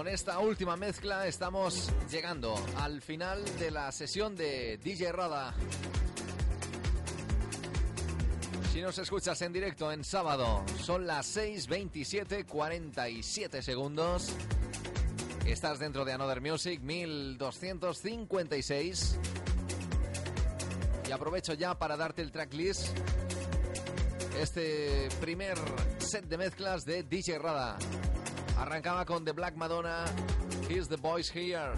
esta última mezcla estamos llegando al final de la sesión de D J Rada. Si nos escuchas en directo en sábado, son las seis veintisiete, cuarenta y siete segundos. Estás dentro de Another Music mil doscientos cincuenta y seis. Y aprovecho ya para darte el tracklist. Este primer set de mezclas de D J Rada. Arrancaba con The Black Madonna, Here's the Boys Here.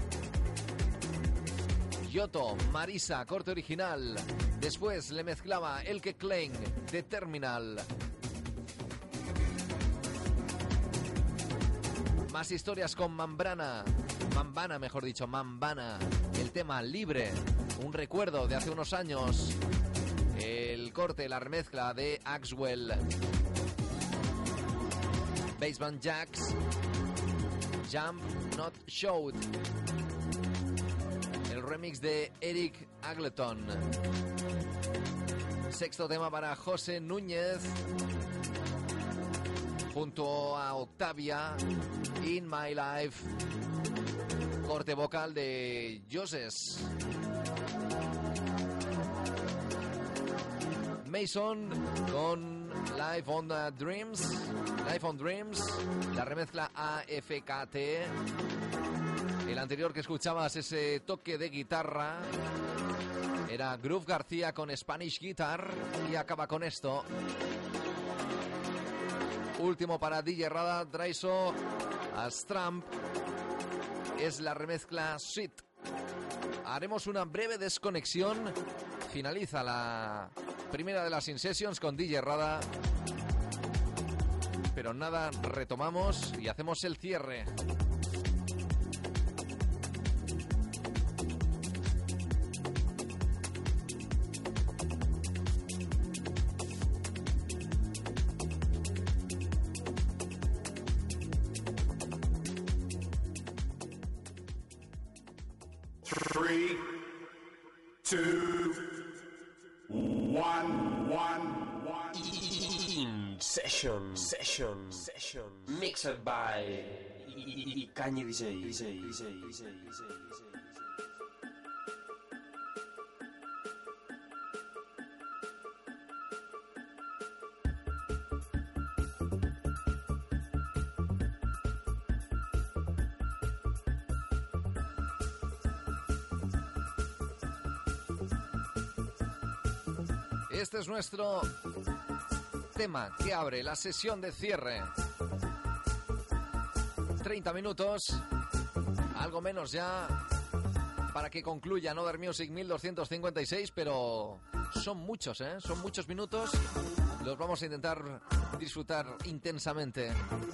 Yoto, Marisa, corte original. Después le mezclaba Elke Klein, The Terminal. Más historias con Mambrana. Mambana, mejor dicho, Mambana. El tema Libre, un recuerdo de hace unos años. El corte, la remezcla de Axwell. Baseband Jacks, Jump Not Showed. El remix de Eric Agleton. Sexto tema para José Núñez junto a Octavia, In My Life. Corte vocal de Joses. Mason con Live on the Dreams. Live on Dreams. La remezcla A F K T. El anterior que escuchabas, ese toque de guitarra, era Groove García con Spanish Guitar. Y acaba con esto. Último para D J Rada, Draiso a Stramp. Es la remezcla Sweet. Haremos una breve desconexión. Finaliza la primera de las In-Sessions con D J Rada. Pero nada, retomamos y hacemos el cierre. Three, two, one, one, one. In session, session, session. Mixed by Kanye D J. D J, D J, D J, D J. Este es nuestro tema que abre la sesión de cierre. treinta minutos, algo menos ya, para que concluya Another Music mil doscientos cincuenta y seis, pero son muchos, ¿eh? Son muchos minutos. Los vamos a intentar disfrutar intensamente.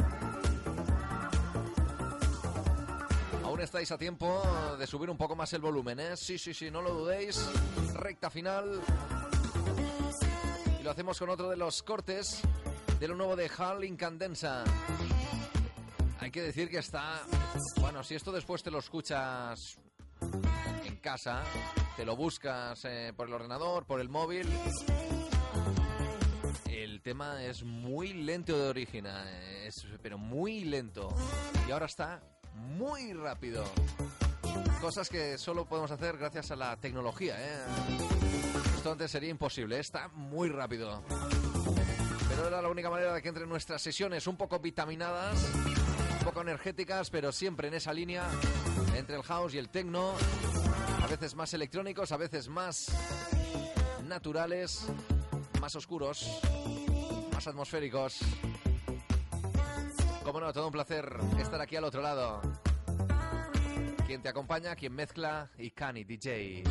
Aún estáis a tiempo de subir un poco más el volumen, ¿eh? Sí, sí, sí, no lo dudéis. Recta final. Lo hacemos con otro de los cortes de lo nuevo de Hall Incandenza. Hay que decir que está... Bueno, si esto después te lo escuchas en casa, te lo buscas eh, por el ordenador, por el móvil, el tema es muy lento de origen, es, pero muy lento. Y ahora está muy rápido. Cosas que solo podemos hacer gracias a la tecnología, ¿eh? Esto antes sería imposible, está muy rápido. Pero era la única manera de que entre nuestras sesiones un poco vitaminadas, un poco energéticas, pero siempre en esa línea entre el house y el techno. A veces más electrónicos, a veces más naturales, más oscuros, más atmosféricos. Como no, todo un placer estar aquí al otro lado. Quien te acompaña, quien mezcla, y Kanye D J.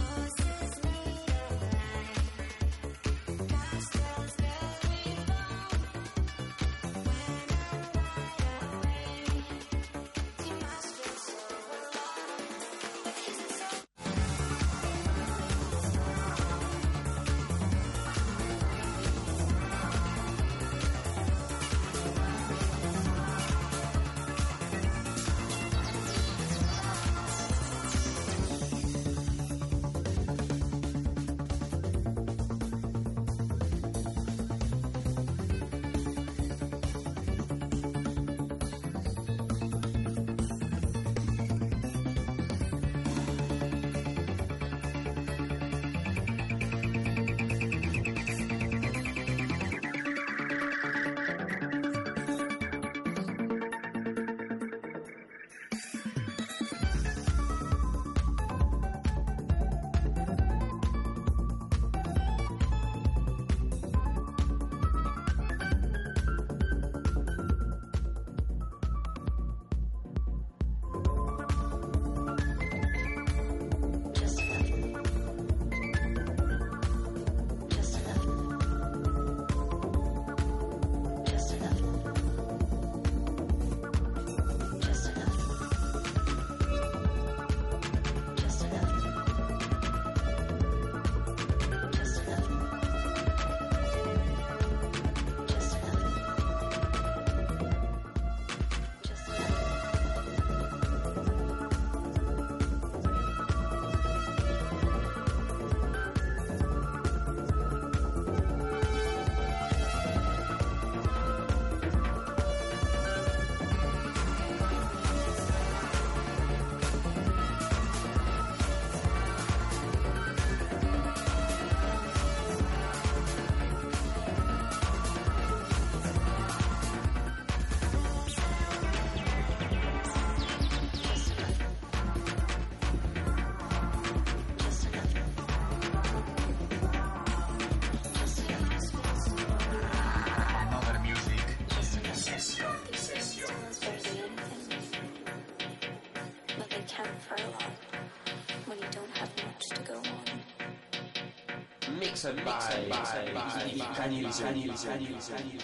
count for a lot when you don't have much to go on. Mixed by Kanye Lizzie.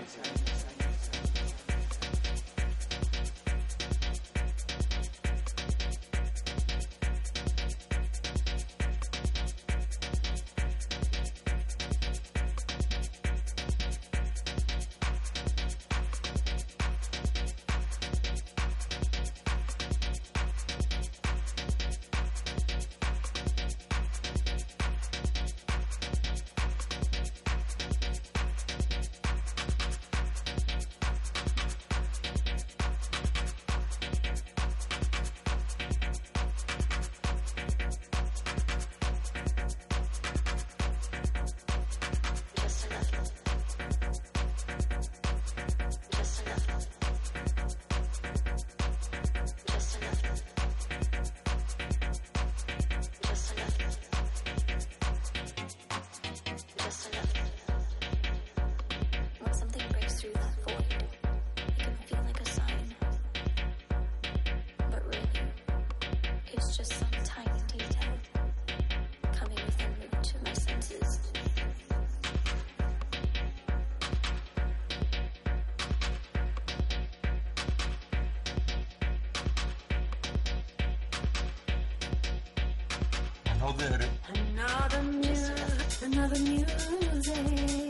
Another music, another music.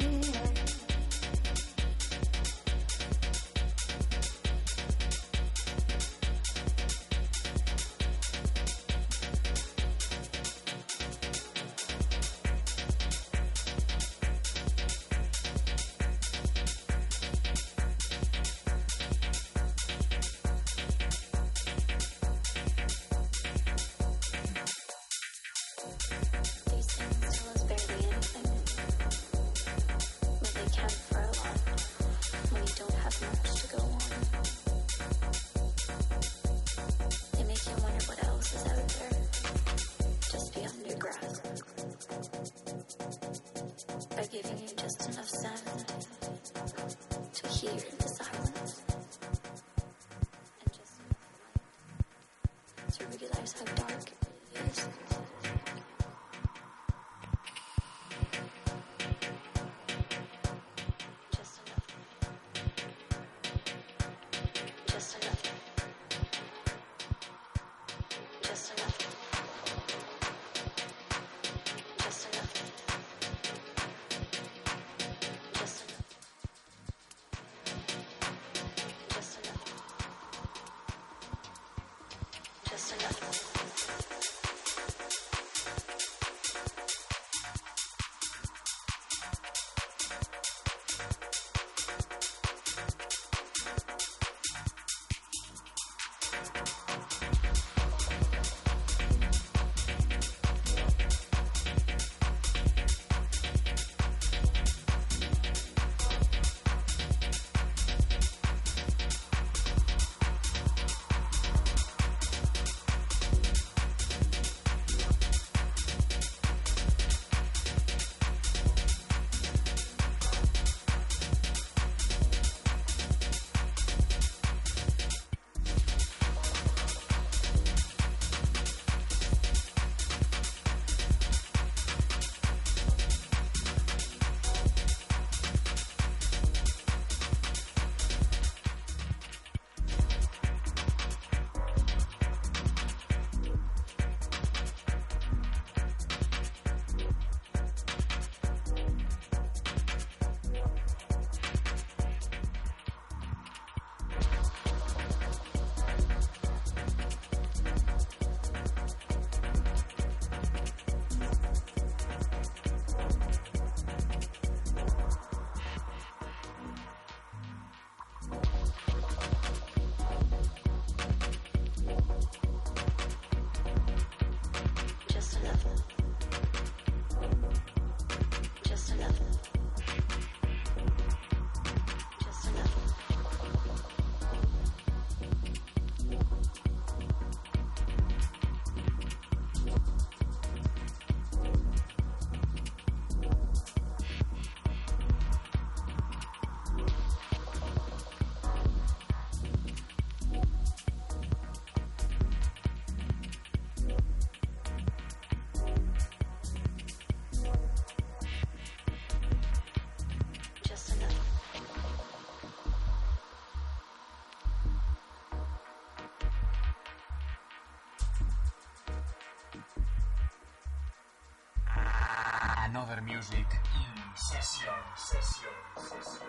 Another Music in Session, Session, Session.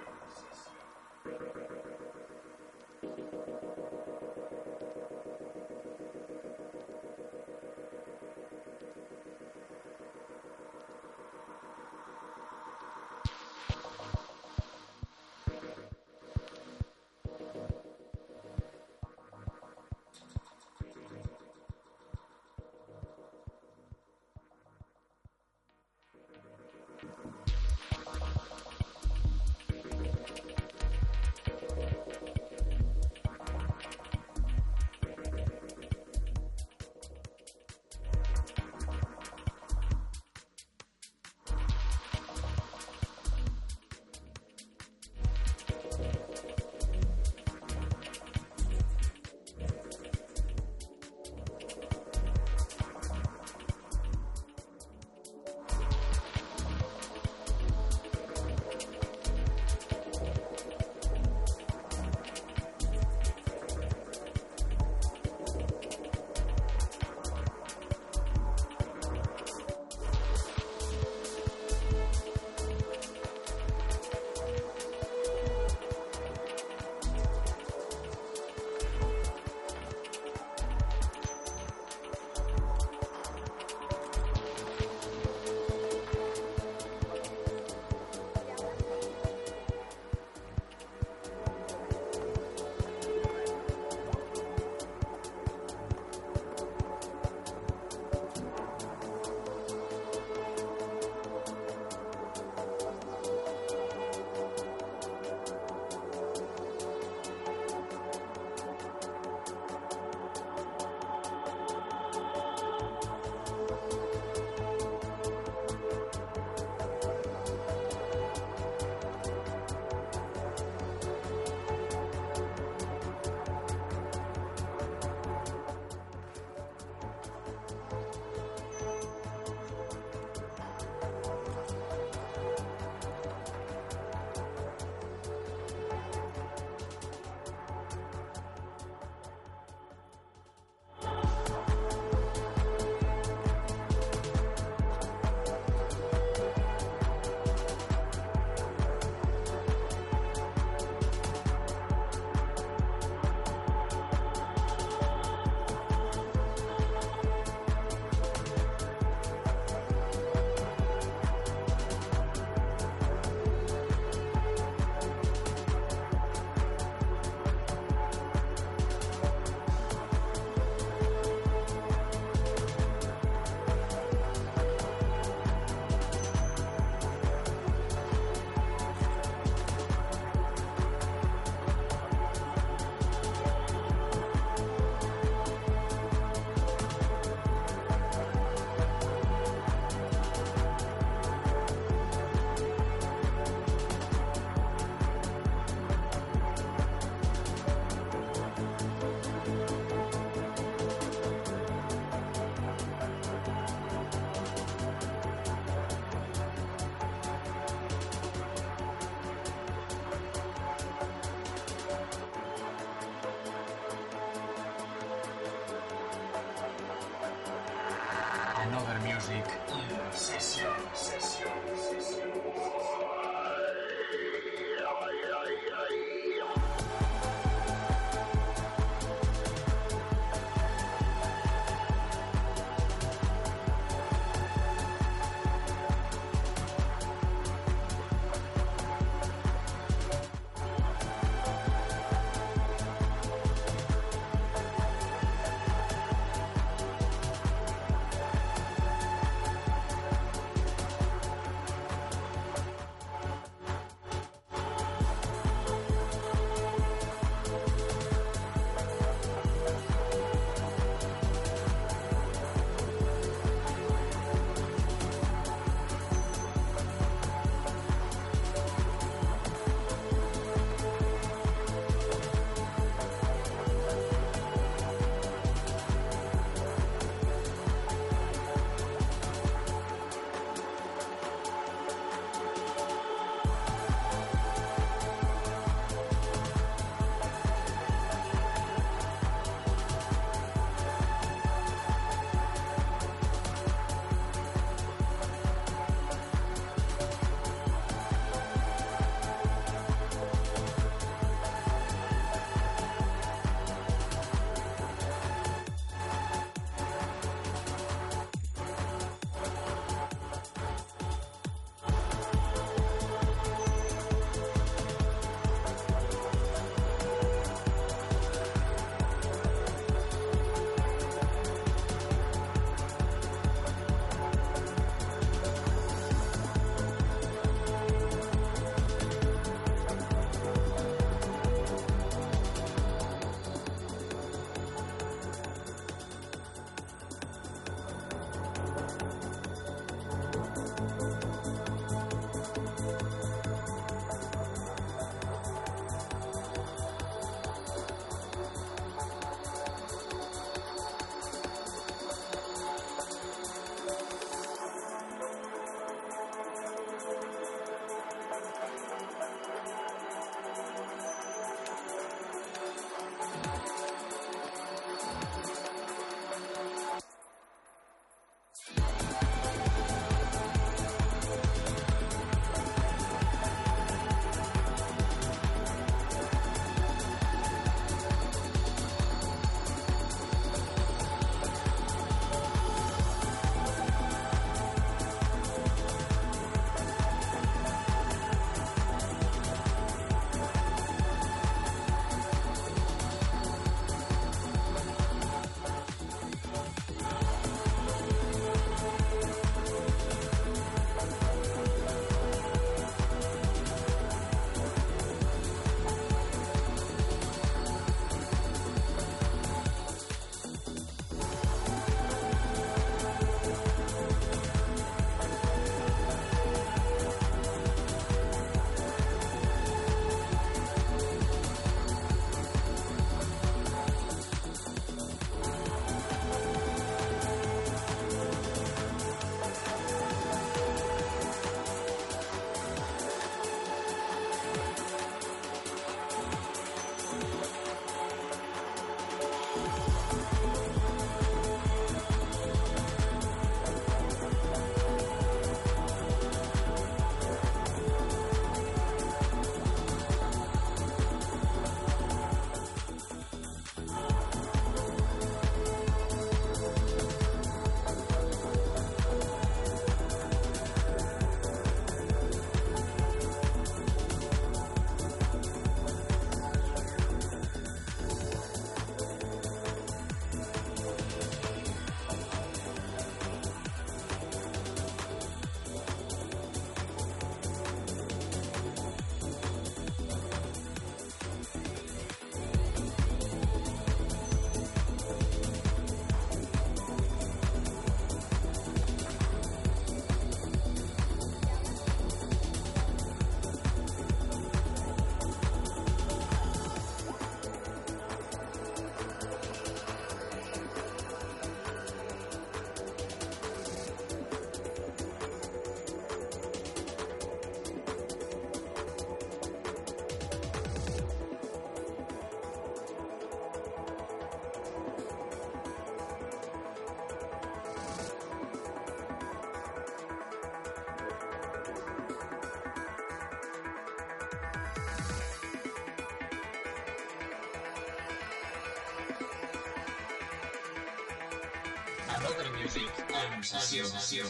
Another music en sessió.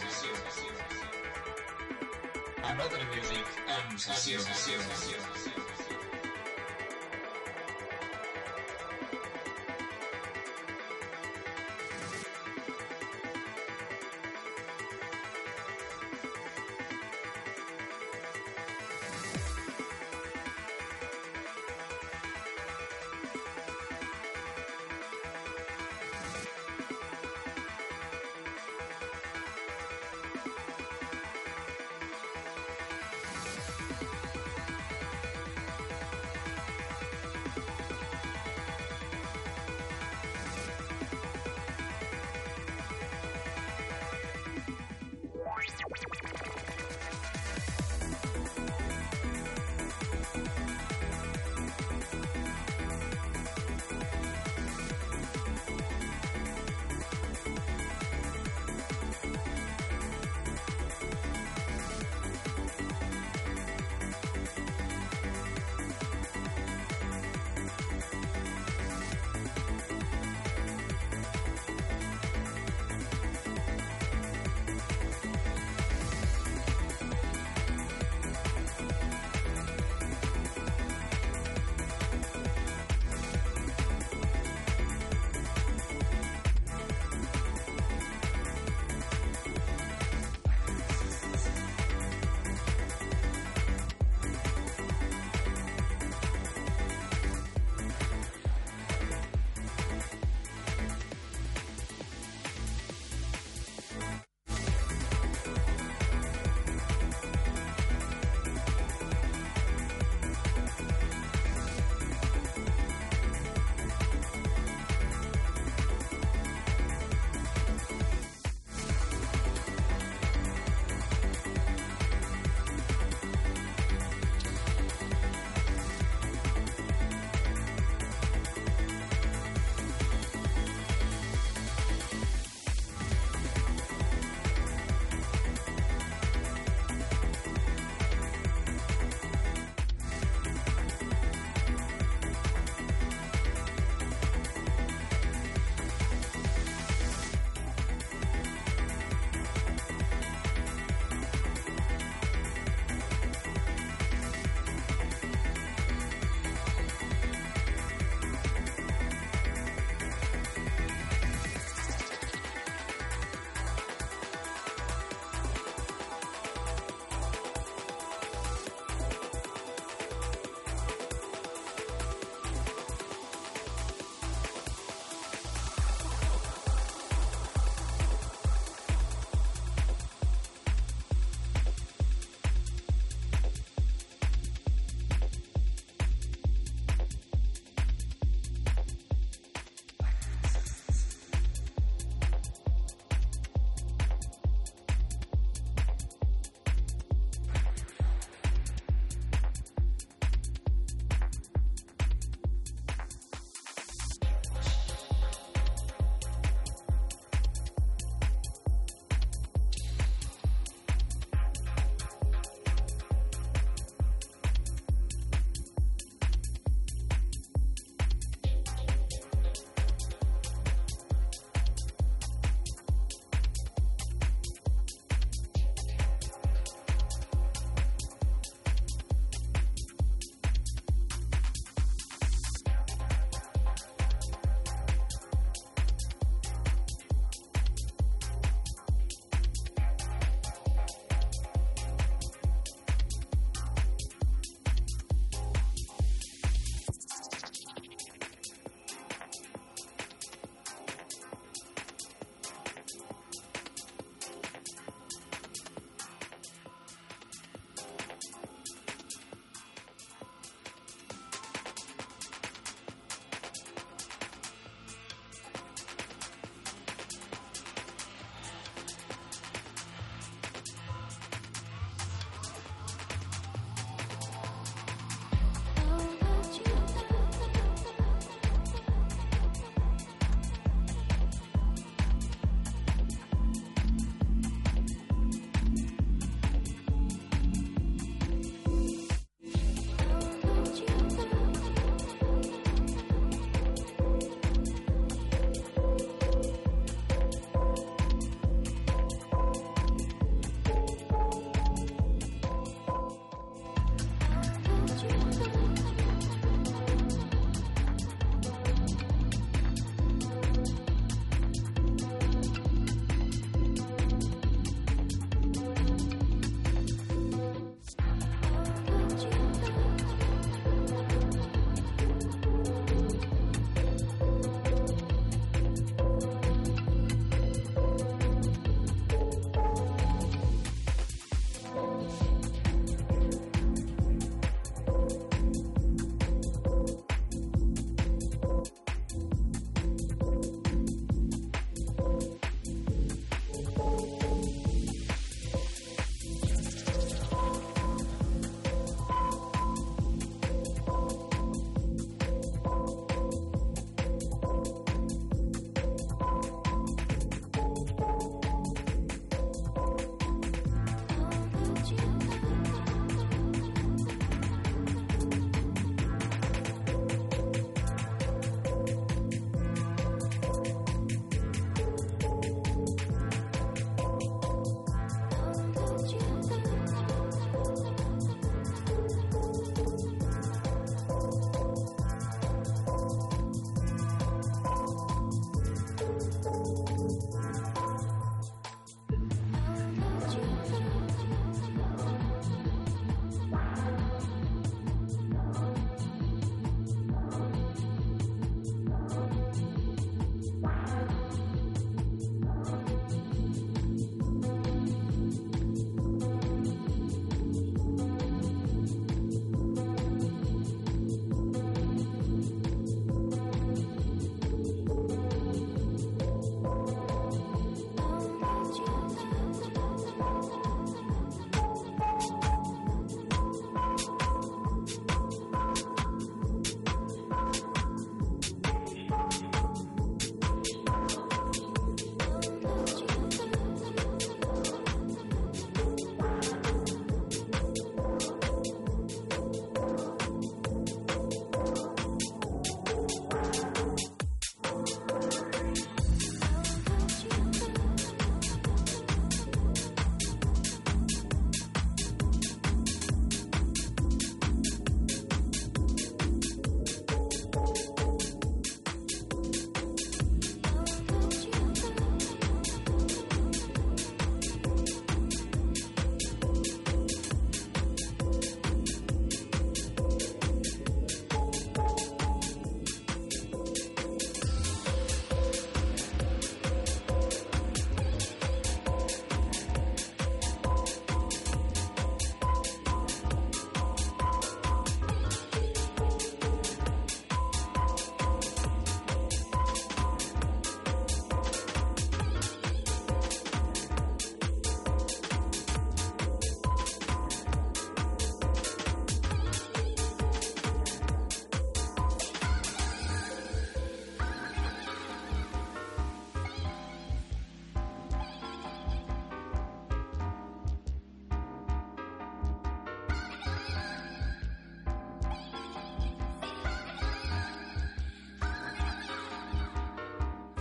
Another music en sessió.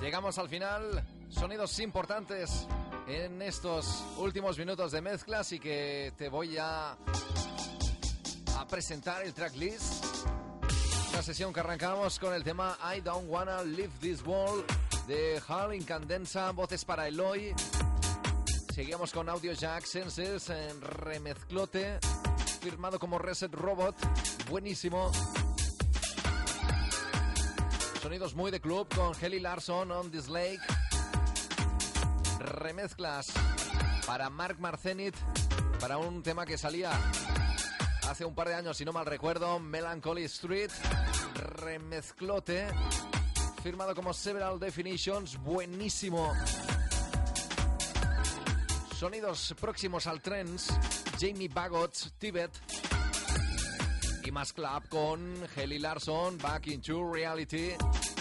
Llegamos al final, sonidos importantes en estos últimos minutos de mezcla, así que te voy a, a presentar el tracklist. Una sesión que arrancamos con el tema I Don't Wanna Leave This World de Hall Incandenza, voces para Eloy. Seguíamos con Audio Jack Senses en remezclote, firmado como Reset Robot, buenísimo. Sonidos muy de club con Heli Larson, On This Lake. Remezclas para Mark Marcenit, para un tema que salía hace un par de años, si no mal recuerdo, Melancholy Street. Remezclote, firmado como Several Definitions, buenísimo. Sonidos próximos al trance, Jamie Bagot, Tibet. Y más club con Heli Larson, Back into Reality.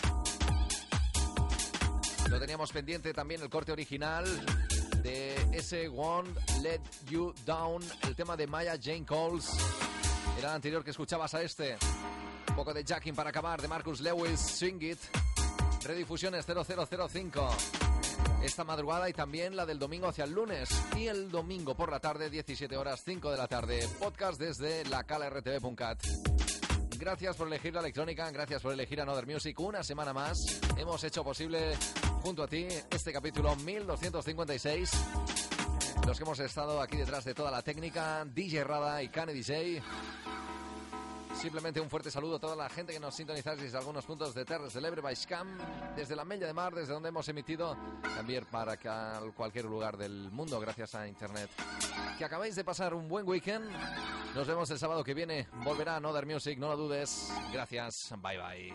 Lo teníamos pendiente también el corte original de ese Won't Let You Down, el tema de Maya Jane Coles. Era el anterior que escuchabas a este. Un poco de jacking para acabar de Marcus Lewis, Swing It. Redifusiones cero cero cero cinco. Esta madrugada y también la del domingo hacia el lunes. Y el domingo por la tarde, diecisiete horas, cinco de la tarde. Podcast desde la cala r t v punto cat. Gracias por elegir la electrónica, gracias por elegir Another Music. Una semana más hemos hecho posible junto a ti este capítulo mil doscientos cincuenta y seis. Los que hemos estado aquí detrás de toda la técnica, D J Rada y Kanye D J. Simplemente un fuerte saludo a toda la gente que nos sintonizáis desde algunos puntos de Terres de l'Ebre, Baixcamp, desde la Mella de Mar, desde donde hemos emitido, también para cualquier lugar del mundo, gracias a Internet. Que acabéis de pasar un buen weekend. Nos vemos el sábado que viene. Volverá Another Music, no lo dudes. Gracias, bye bye.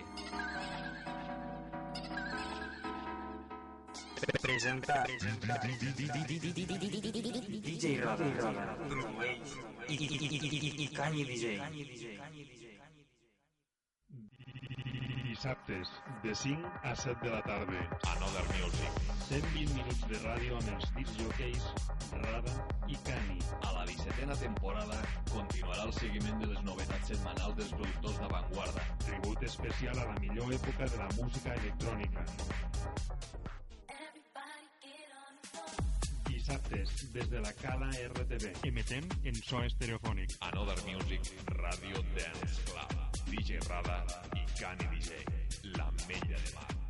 Presenta D J Rada y Kanye D J. Dissabtes, de cinc a set de la tarda. Another Music. cent vint minuts de ràdio amb els disc jockeys Rada i Kanye. A la dissetena temporada continuarà el seguiment de les novetats setmanals dels productors d'avantguarda. Tribut especial a la millor època de la música electrònica. Dissabtes, des de la Cala R T V. Emetent en so estereofònic. Another Music, Radio Dance Club. D J Rada i Kanye D J. La Mella de Mar.